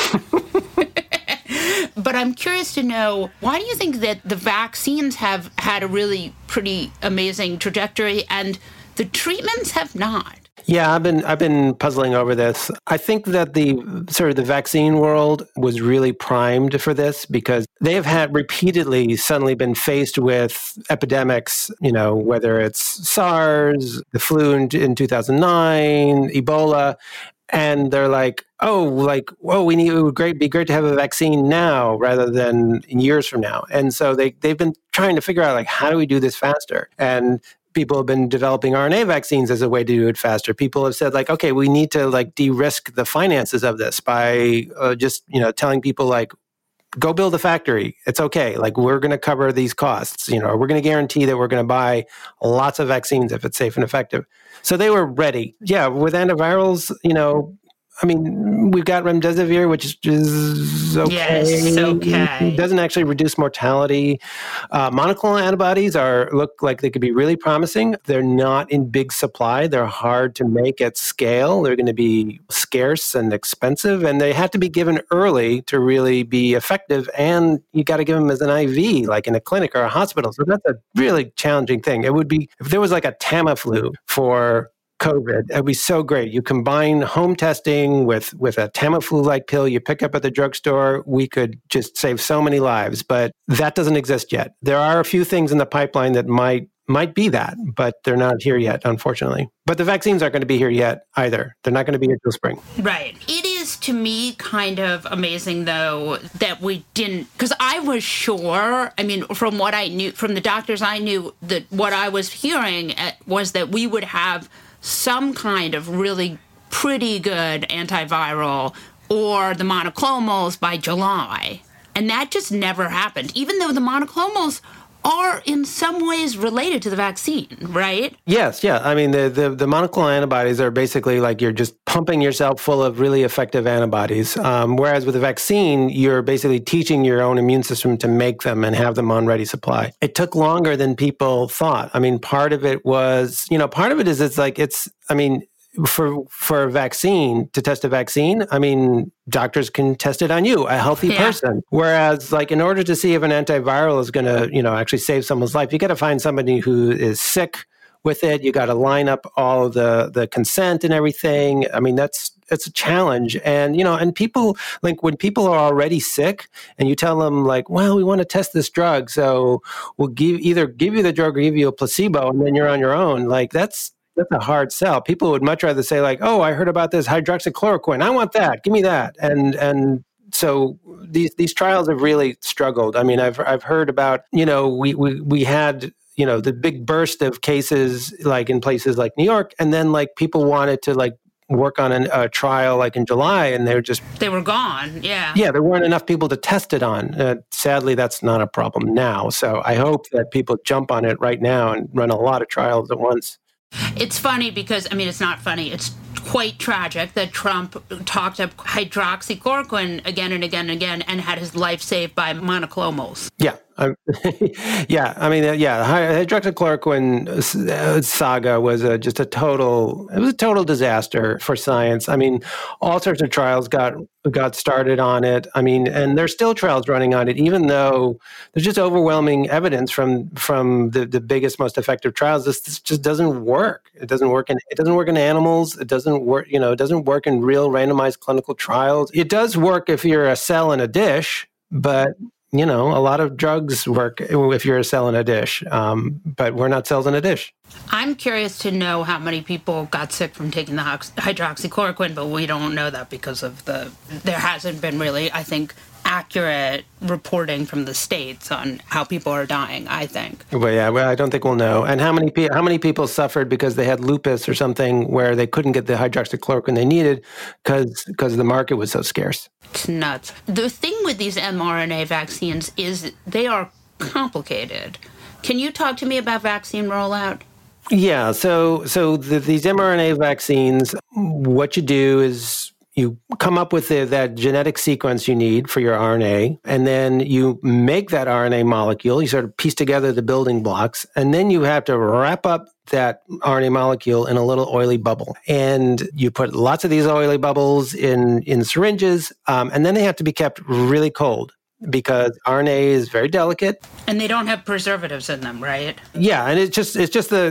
But I'm curious to know, why do you think that the vaccines have had a really pretty amazing trajectory and the treatments have not? Yeah, I've been puzzling over this. I think that the vaccine world was really primed for this because they have had repeatedly suddenly been faced with epidemics, whether it's SARS, the flu in 2009, Ebola, and they're like, it would be great to have a vaccine now rather than years from now. And so they've been trying to figure out, how do we do this faster? And people have been developing RNA vaccines as a way to do it faster. People have said, okay, we need to de-risk the finances of this by just telling people go build a factory. It's okay. We're going to cover these costs. We're going to guarantee that we're going to buy lots of vaccines if it's safe and effective. So they were ready. Yeah, with antivirals, we've got remdesivir, which is okay. Yes, okay. It doesn't actually reduce mortality. Monoclonal antibodies look like they could be really promising. They're not in big supply. They're hard to make at scale. They're going to be scarce and expensive, and they have to be given early to really be effective. And you got to give them as an IV, like in a clinic or a hospital. So that's a really challenging thing. It would be, if there was a Tamiflu for COVID, it'd be so great. You combine home testing with a Tamiflu-like pill you pick up at the drugstore, we could just save so many lives. But that doesn't exist yet. There are a few things in the pipeline that might be that, but they're not here yet, unfortunately. But the vaccines aren't going to be here yet either. They're not going to be here till spring. Right. It is, to me, kind of amazing, though, that we didn't, because I was sure, from what I knew, from the doctors I knew, that what I was hearing was that we would have some kind of really pretty good antiviral or the monoclonals by July. And that just never happened, even though the monoclonals are in some ways related to the vaccine, right? Yes, yeah. The monoclonal antibodies are basically you're just pumping yourself full of really effective antibodies. Whereas with a vaccine, you're basically teaching your own immune system to make them and have them on ready supply. It took longer than people thought. Part of it was, part of it is for a vaccine, to test a vaccine, doctors can test it on you, a healthy person. Whereas, in order to see if an antiviral is going to, actually save someone's life, you got to find somebody who is sick with it. You got to line up all of the consent and everything. That's a challenge. And, and people, when people are already sick and you tell them well, we want to test this drug, so we'll either give you the drug or give you a placebo, and then you're on your own. That's a hard sell. People would much rather say oh, I heard about this hydroxychloroquine. I want that. Give me that. And so these trials have really struggled. I've heard about, we had, the big burst of cases in places like New York, and then people wanted to work on a trial like in July, and they were gone. Yeah. Yeah, there weren't enough people to test it on. Sadly, that's not a problem now. So I hope that people jump on it right now and run a lot of trials at once. It's funny because, it's not funny. It's quite tragic that Trump talked up hydroxychloroquine again and again and again and had his life saved by monoclonals. Yeah. The hydroxychloroquine saga was just a total disaster for science. All sorts of trials got started on it. And there's still trials running on it, even though there's just overwhelming evidence from the biggest, most effective trials. This just doesn't work. It doesn't work in animals. It doesn't work. It doesn't work in real randomized clinical trials. It does work if you're a cell in a dish, but a lot of drugs work if you're a cell in a dish, but we're not cells in a dish. I'm curious to know how many people got sick from taking the hydroxychloroquine, but we don't know that because of there hasn't been really, I think, accurate reporting from the states on how people are dying, I think. Well, I don't think we'll know. And how many people suffered because they had lupus or something where they couldn't get the hydroxychloroquine they needed because the market was so scarce. It's nuts. The thing with these mRNA vaccines is they are complicated. Can you talk to me about vaccine rollout? Yeah, so these mRNA vaccines, what you do is you come up with that genetic sequence you need for your RNA, and then you make that RNA molecule. You sort of piece together the building blocks, and then you have to wrap up that RNA molecule in a little oily bubble. And you put lots of these oily bubbles in syringes, and then they have to be kept really cold, because RNA is very delicate. And they don't have preservatives in them, right? Yeah, and it's just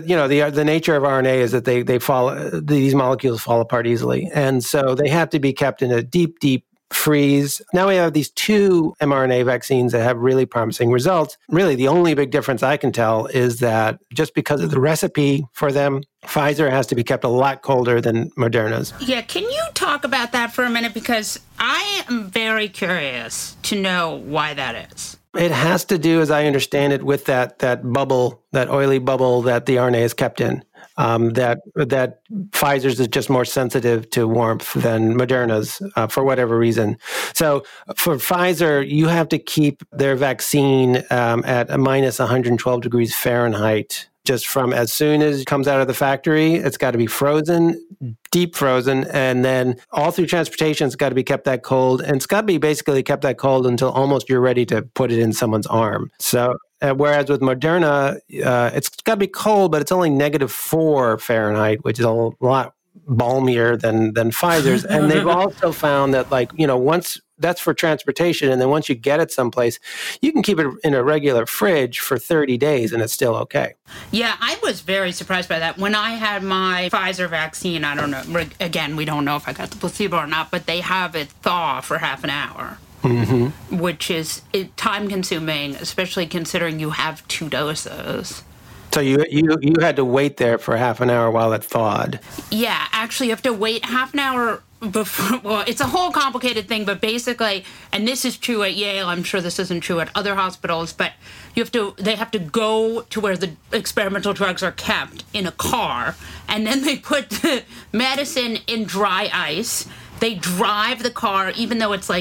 the nature of RNA is that they fall, these molecules fall apart easily. And so they have to be kept in a deep, deep freeze. Now we have these 2 mRNA vaccines that have really promising results. Really, the only big difference I can tell is that just because of the recipe for them, Pfizer has to be kept a lot colder than Moderna's. Yeah, can you talk about that for a minute? Because I am very curious to know why that is. It has to do, as I understand it, with that bubble, that oily bubble that the RNA is kept in. That Pfizer's is just more sensitive to warmth than Moderna's for whatever reason. So for Pfizer, you have to keep their vaccine at a minus 112 degrees Fahrenheit. Just from as soon as it comes out of the factory, it's got to be frozen, deep frozen, and then all through transportation, it's got to be kept that cold. And it's got to be basically kept that cold until almost you're ready to put it in someone's arm. So whereas with Moderna, it's got to be cold, but it's only -4 Fahrenheit, which is a lot balmier than Pfizer's. And they've also found that, once that's for transportation, and then once you get it someplace, you can keep it in a regular fridge for 30 days and it's still okay. Yeah, I was very surprised by that. When I had my Pfizer vaccine, I don't know, again, we don't know if I got the placebo or not, but they have it thaw for half an hour. Mm-hmm. Which is time consuming, especially considering you have 2 doses. So you had to wait there for half an hour while it thawed. Yeah, actually you have to wait half an hour before. Well, it's a whole complicated thing, but basically, and this is true at Yale, I'm sure this isn't true at other hospitals, but they have to go to where the experimental drugs are kept in a car, and then they put the medicine in dry ice. They drive the car, even though it's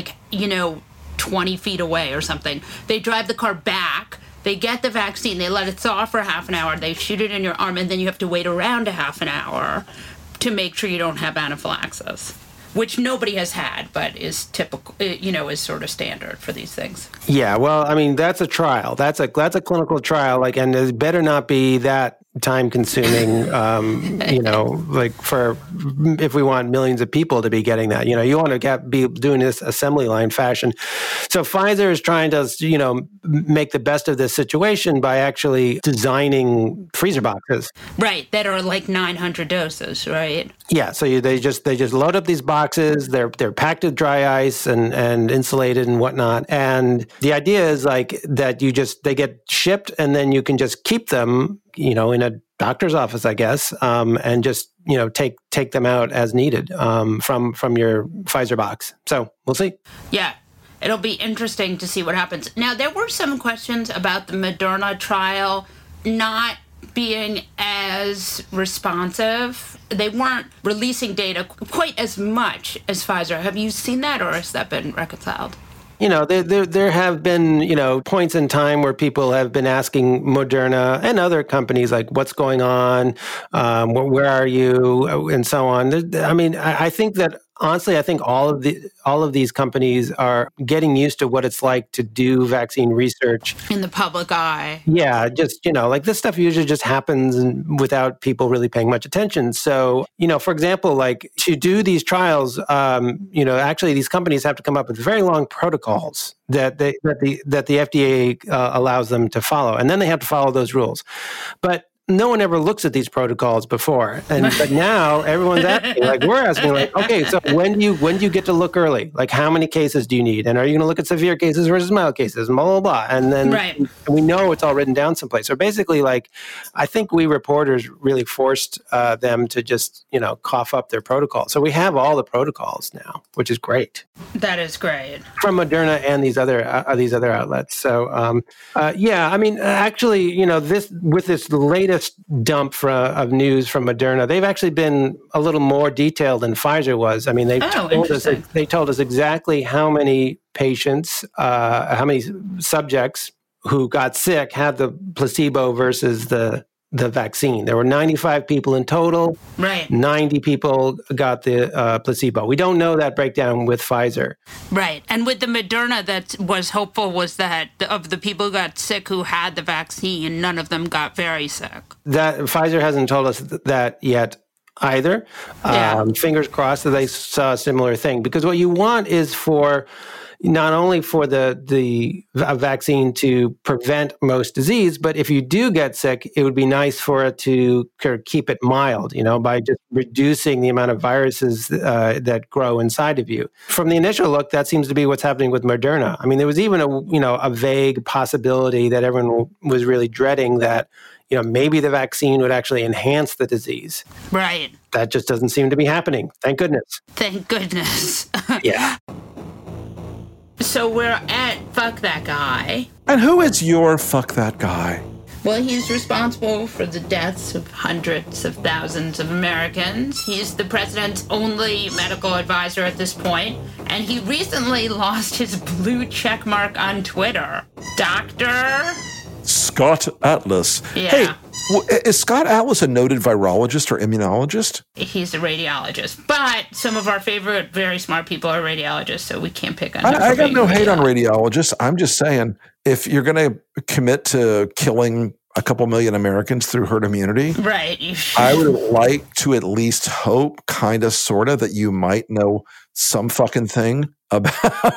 20 feet away or something. They drive the car back. They get the vaccine, they let it thaw for half an hour, they shoot it in your arm, and then you have to wait around a half an hour to make sure you don't have anaphylaxis, which nobody has had, but is typical, is sort of standard for these things. Yeah, well, that's a trial. That's a clinical trial, and it better not be that time-consuming, for if we want millions of people to be getting that. You want to be doing this assembly line fashion. So Pfizer is trying to, make the best of this situation by actually designing freezer boxes. Right, that are 900 doses, right? Yeah, so they just load up these boxes. They're packed with dry ice and insulated and whatnot. And the idea is that they get shipped, and then you can just keep them, in a doctor's office, I guess, and just take them out as needed from your Pfizer box. So we'll see. Yeah. It'll be interesting to see what happens. Now, there were some questions about the Moderna trial, not being as responsive. They weren't releasing data quite as much as Pfizer. Have you seen that, or has that been reconciled? There have been, points in time where people have been asking Moderna and other companies, like, what's going on? Where are you? And so on. I think that, honestly, all of these companies are getting used to what it's like to do vaccine research in the public eye. Yeah, just, this stuff usually just happens without people really paying much attention. So, for example, like to do these trials, actually these companies have to come up with very long protocols that the FDA allows them to follow, and then they have to follow those rules. But no one ever looks at these protocols before, but now everyone's asking. Like, we're asking, like, okay, so when do you get to look early? Like, how many cases do you need? And are you going to look at severe cases versus mild cases? Blah blah blah. And then we know it's all written down someplace. So basically, like, I think we reporters really forced them to just cough up their protocol. So we have all the protocols now, which is great. That is great from Moderna and these other outlets. So actually, this latest dump of news from Moderna, they've actually been a little more detailed than Pfizer was. I mean, they told us exactly how many patients, how many subjects who got sick had the placebo versus the vaccine. There were 95 people in total. Right. 90 people got the placebo. We don't know that breakdown with Pfizer. Right. And with the Moderna, that was hopeful was that of the people who got sick who had the vaccine, none of them got very sick. That Pfizer hasn't told us that yet either. Yeah. Fingers crossed that they saw a similar thing. Because what you want is for not only for the vaccine to prevent most disease, but if you do get sick, it would be nice for it to keep it mild, by just reducing the amount of viruses that grow inside of you. From the initial look, that seems to be what's happening with Moderna. I mean, there was even a vague possibility that everyone was really dreading that, maybe the vaccine would actually enhance the disease. Right. That just doesn't seem to be happening. Thank goodness. Thank goodness. Yeah. So we're at Fuck That Guy. And who is your Fuck That Guy? Well, he's responsible for the deaths of hundreds of thousands of Americans. He's the president's only medical advisor at this point, and he recently lost his blue check mark on Twitter. Dr. Scott Atlas. Yeah. Hey, is Scott Atlas a noted virologist or immunologist? He's a radiologist, but some of our favorite very smart people are radiologists, so we can't pick on him. I got no hate on radiologists. I'm just saying, if you're going to commit to killing a couple million Americans through herd immunity, right? I would like to at least hope, kind of, sort of, that you might know some fucking thing about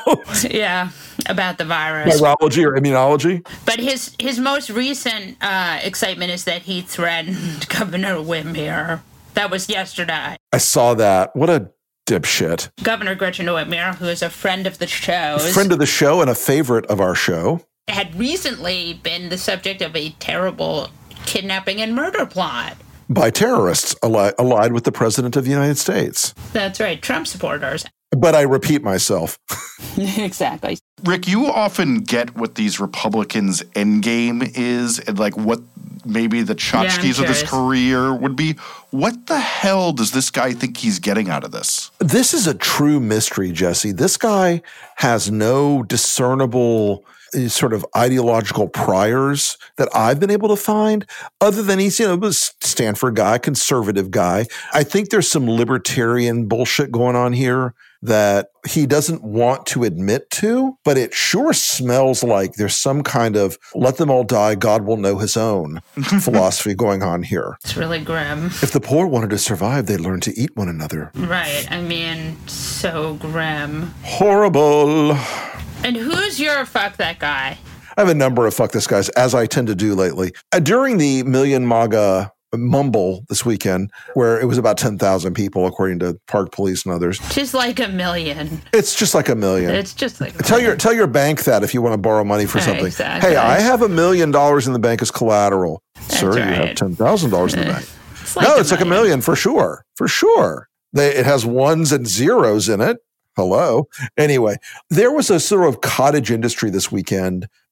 about the virus, virology or immunology. But his most recent excitement is that he threatened Governor Whitmer. That was yesterday. I saw that. What a dipshit. Governor Gretchen Whitmer, who is a friend of the show, and a favorite of our show, had recently been the subject of a terrible kidnapping and murder plot by terrorists allied with the President of the United States. That's right, Trump supporters. But I repeat myself. Exactly. Rick, you often get what these Republicans' endgame is, and like what maybe the tchotchkes of this career would be. What the hell does this guy think he's getting out of this? This is a true mystery, Jesse. This guy has no discernible sort of ideological priors that I've been able to find, other than he's, a Stanford guy, conservative guy. I think there's some libertarian bullshit going on here that he doesn't want to admit to, but it sure smells like there's some kind of let them all die, God will know his own philosophy going on here. It's really grim. If the poor wanted to survive, they'd learn to eat one another. Right. I mean, so grim. Horrible. And who's your Fuck That Guy? I have a number of Fuck This Guys, as I tend to do lately. During the Million MAGA mumble this weekend, where it was about 10,000 people, according to Park Police and others. Just like a million. It's just like a million. It's just like tell your bank that if you want to borrow money for something. Exactly. Hey, I have $1 million in the bank as collateral. That's Sir, right. You have $10,000 in the bank. It's like a million for sure. For sure. It has ones and zeros in it. Hello. Anyway, there was a sort of cottage industry this weekend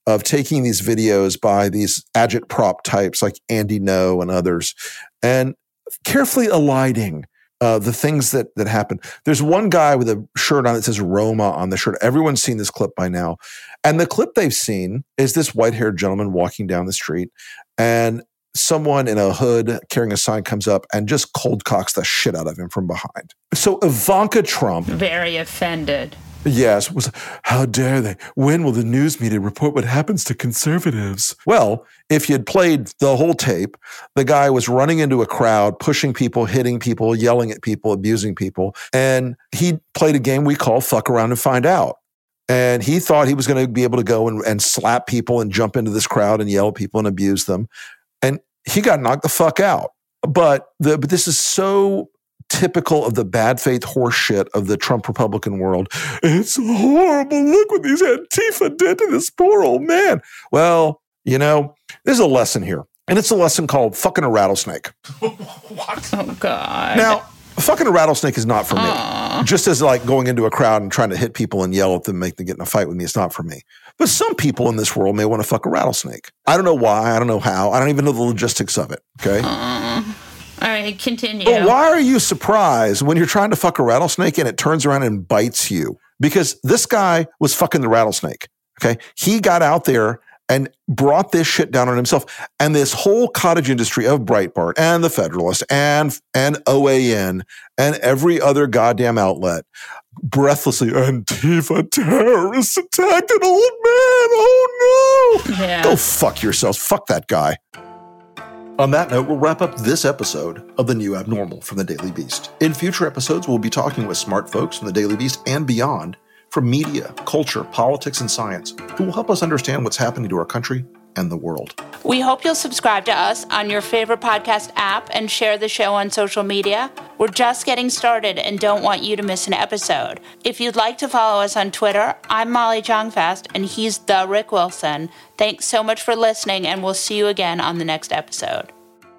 of taking these videos by these agitprop types like Andy Ngo and others and carefully eliding the things that happen. There's one guy with a shirt on that says Roma on the shirt. Everyone's seen this clip by now. And the clip they've seen is this white-haired gentleman walking down the street, and someone in a hood carrying a sign comes up and just cold cocks the shit out of him from behind. So Ivanka Trump... Very offended. Yes, was, how dare they? When will the news media report what happens to conservatives? Well, if you had played the whole tape, the guy was running into a crowd, pushing people, hitting people, yelling at people, abusing people. And he played a game we call fuck around and find out. And he thought he was going to be able to go and slap people and jump into this crowd and yell at people and abuse them. And he got knocked the fuck out. But this is so typical of the bad faith horse shit of the Trump Republican world. It's horrible. Look what these Antifa did to this poor old man. Well, you know, there's a lesson here. And it's a lesson called fucking a rattlesnake. What? Oh, God. Now, fucking a rattlesnake is not for me. Just as like going into a crowd and trying to hit people and yell at them, make them get in a fight with me, it's not for me. But some people in this world may want to fuck a rattlesnake. I don't know why. I don't know how. I don't even know the logistics of it. Okay? All right, continue. But why are you surprised when you're trying to fuck a rattlesnake and it turns around and bites you? Because this guy was fucking the rattlesnake. Okay? He got out there and brought this shit down on himself. And this whole cottage industry of Breitbart and The Federalist and OAN and every other goddamn outlet breathlessly, Antifa terrorists attacked an old man. Oh no. Yeah. Go fuck yourselves. Fuck that guy. On that note, we'll wrap up this episode of The New Abnormal from The Daily Beast. In future episodes, we'll be talking with smart folks from The Daily Beast and beyond, from media, culture, politics, and science, who will help us understand what's happening to our country and the world. We hope you'll subscribe to us on your favorite podcast app and share the show on social media. We're just getting started and don't want you to miss an episode. If you'd like to follow us on Twitter, I'm Molly Jong-Fast and he's the Rick Wilson. Thanks so much for listening, and we'll see you again on the next episode.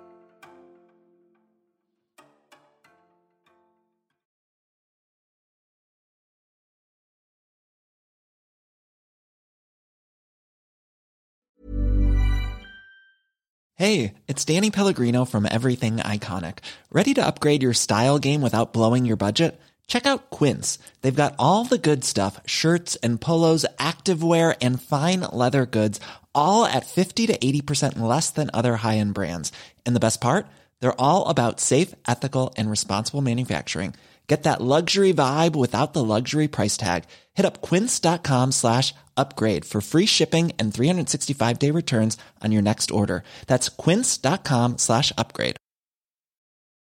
Hey, it's Danny Pellegrino from Everything Iconic. Ready to upgrade your style game without blowing your budget? Check out Quince. They've got all the good stuff, shirts and polos, activewear, and fine leather goods, all at 50 to 80% less than other high-end brands. And the best part? They're all about safe, ethical, and responsible manufacturing. Get that luxury vibe without the luxury price tag. Hit up quince.com/upgrade for free shipping and 365-day returns on your next order. That's quince.com/upgrade.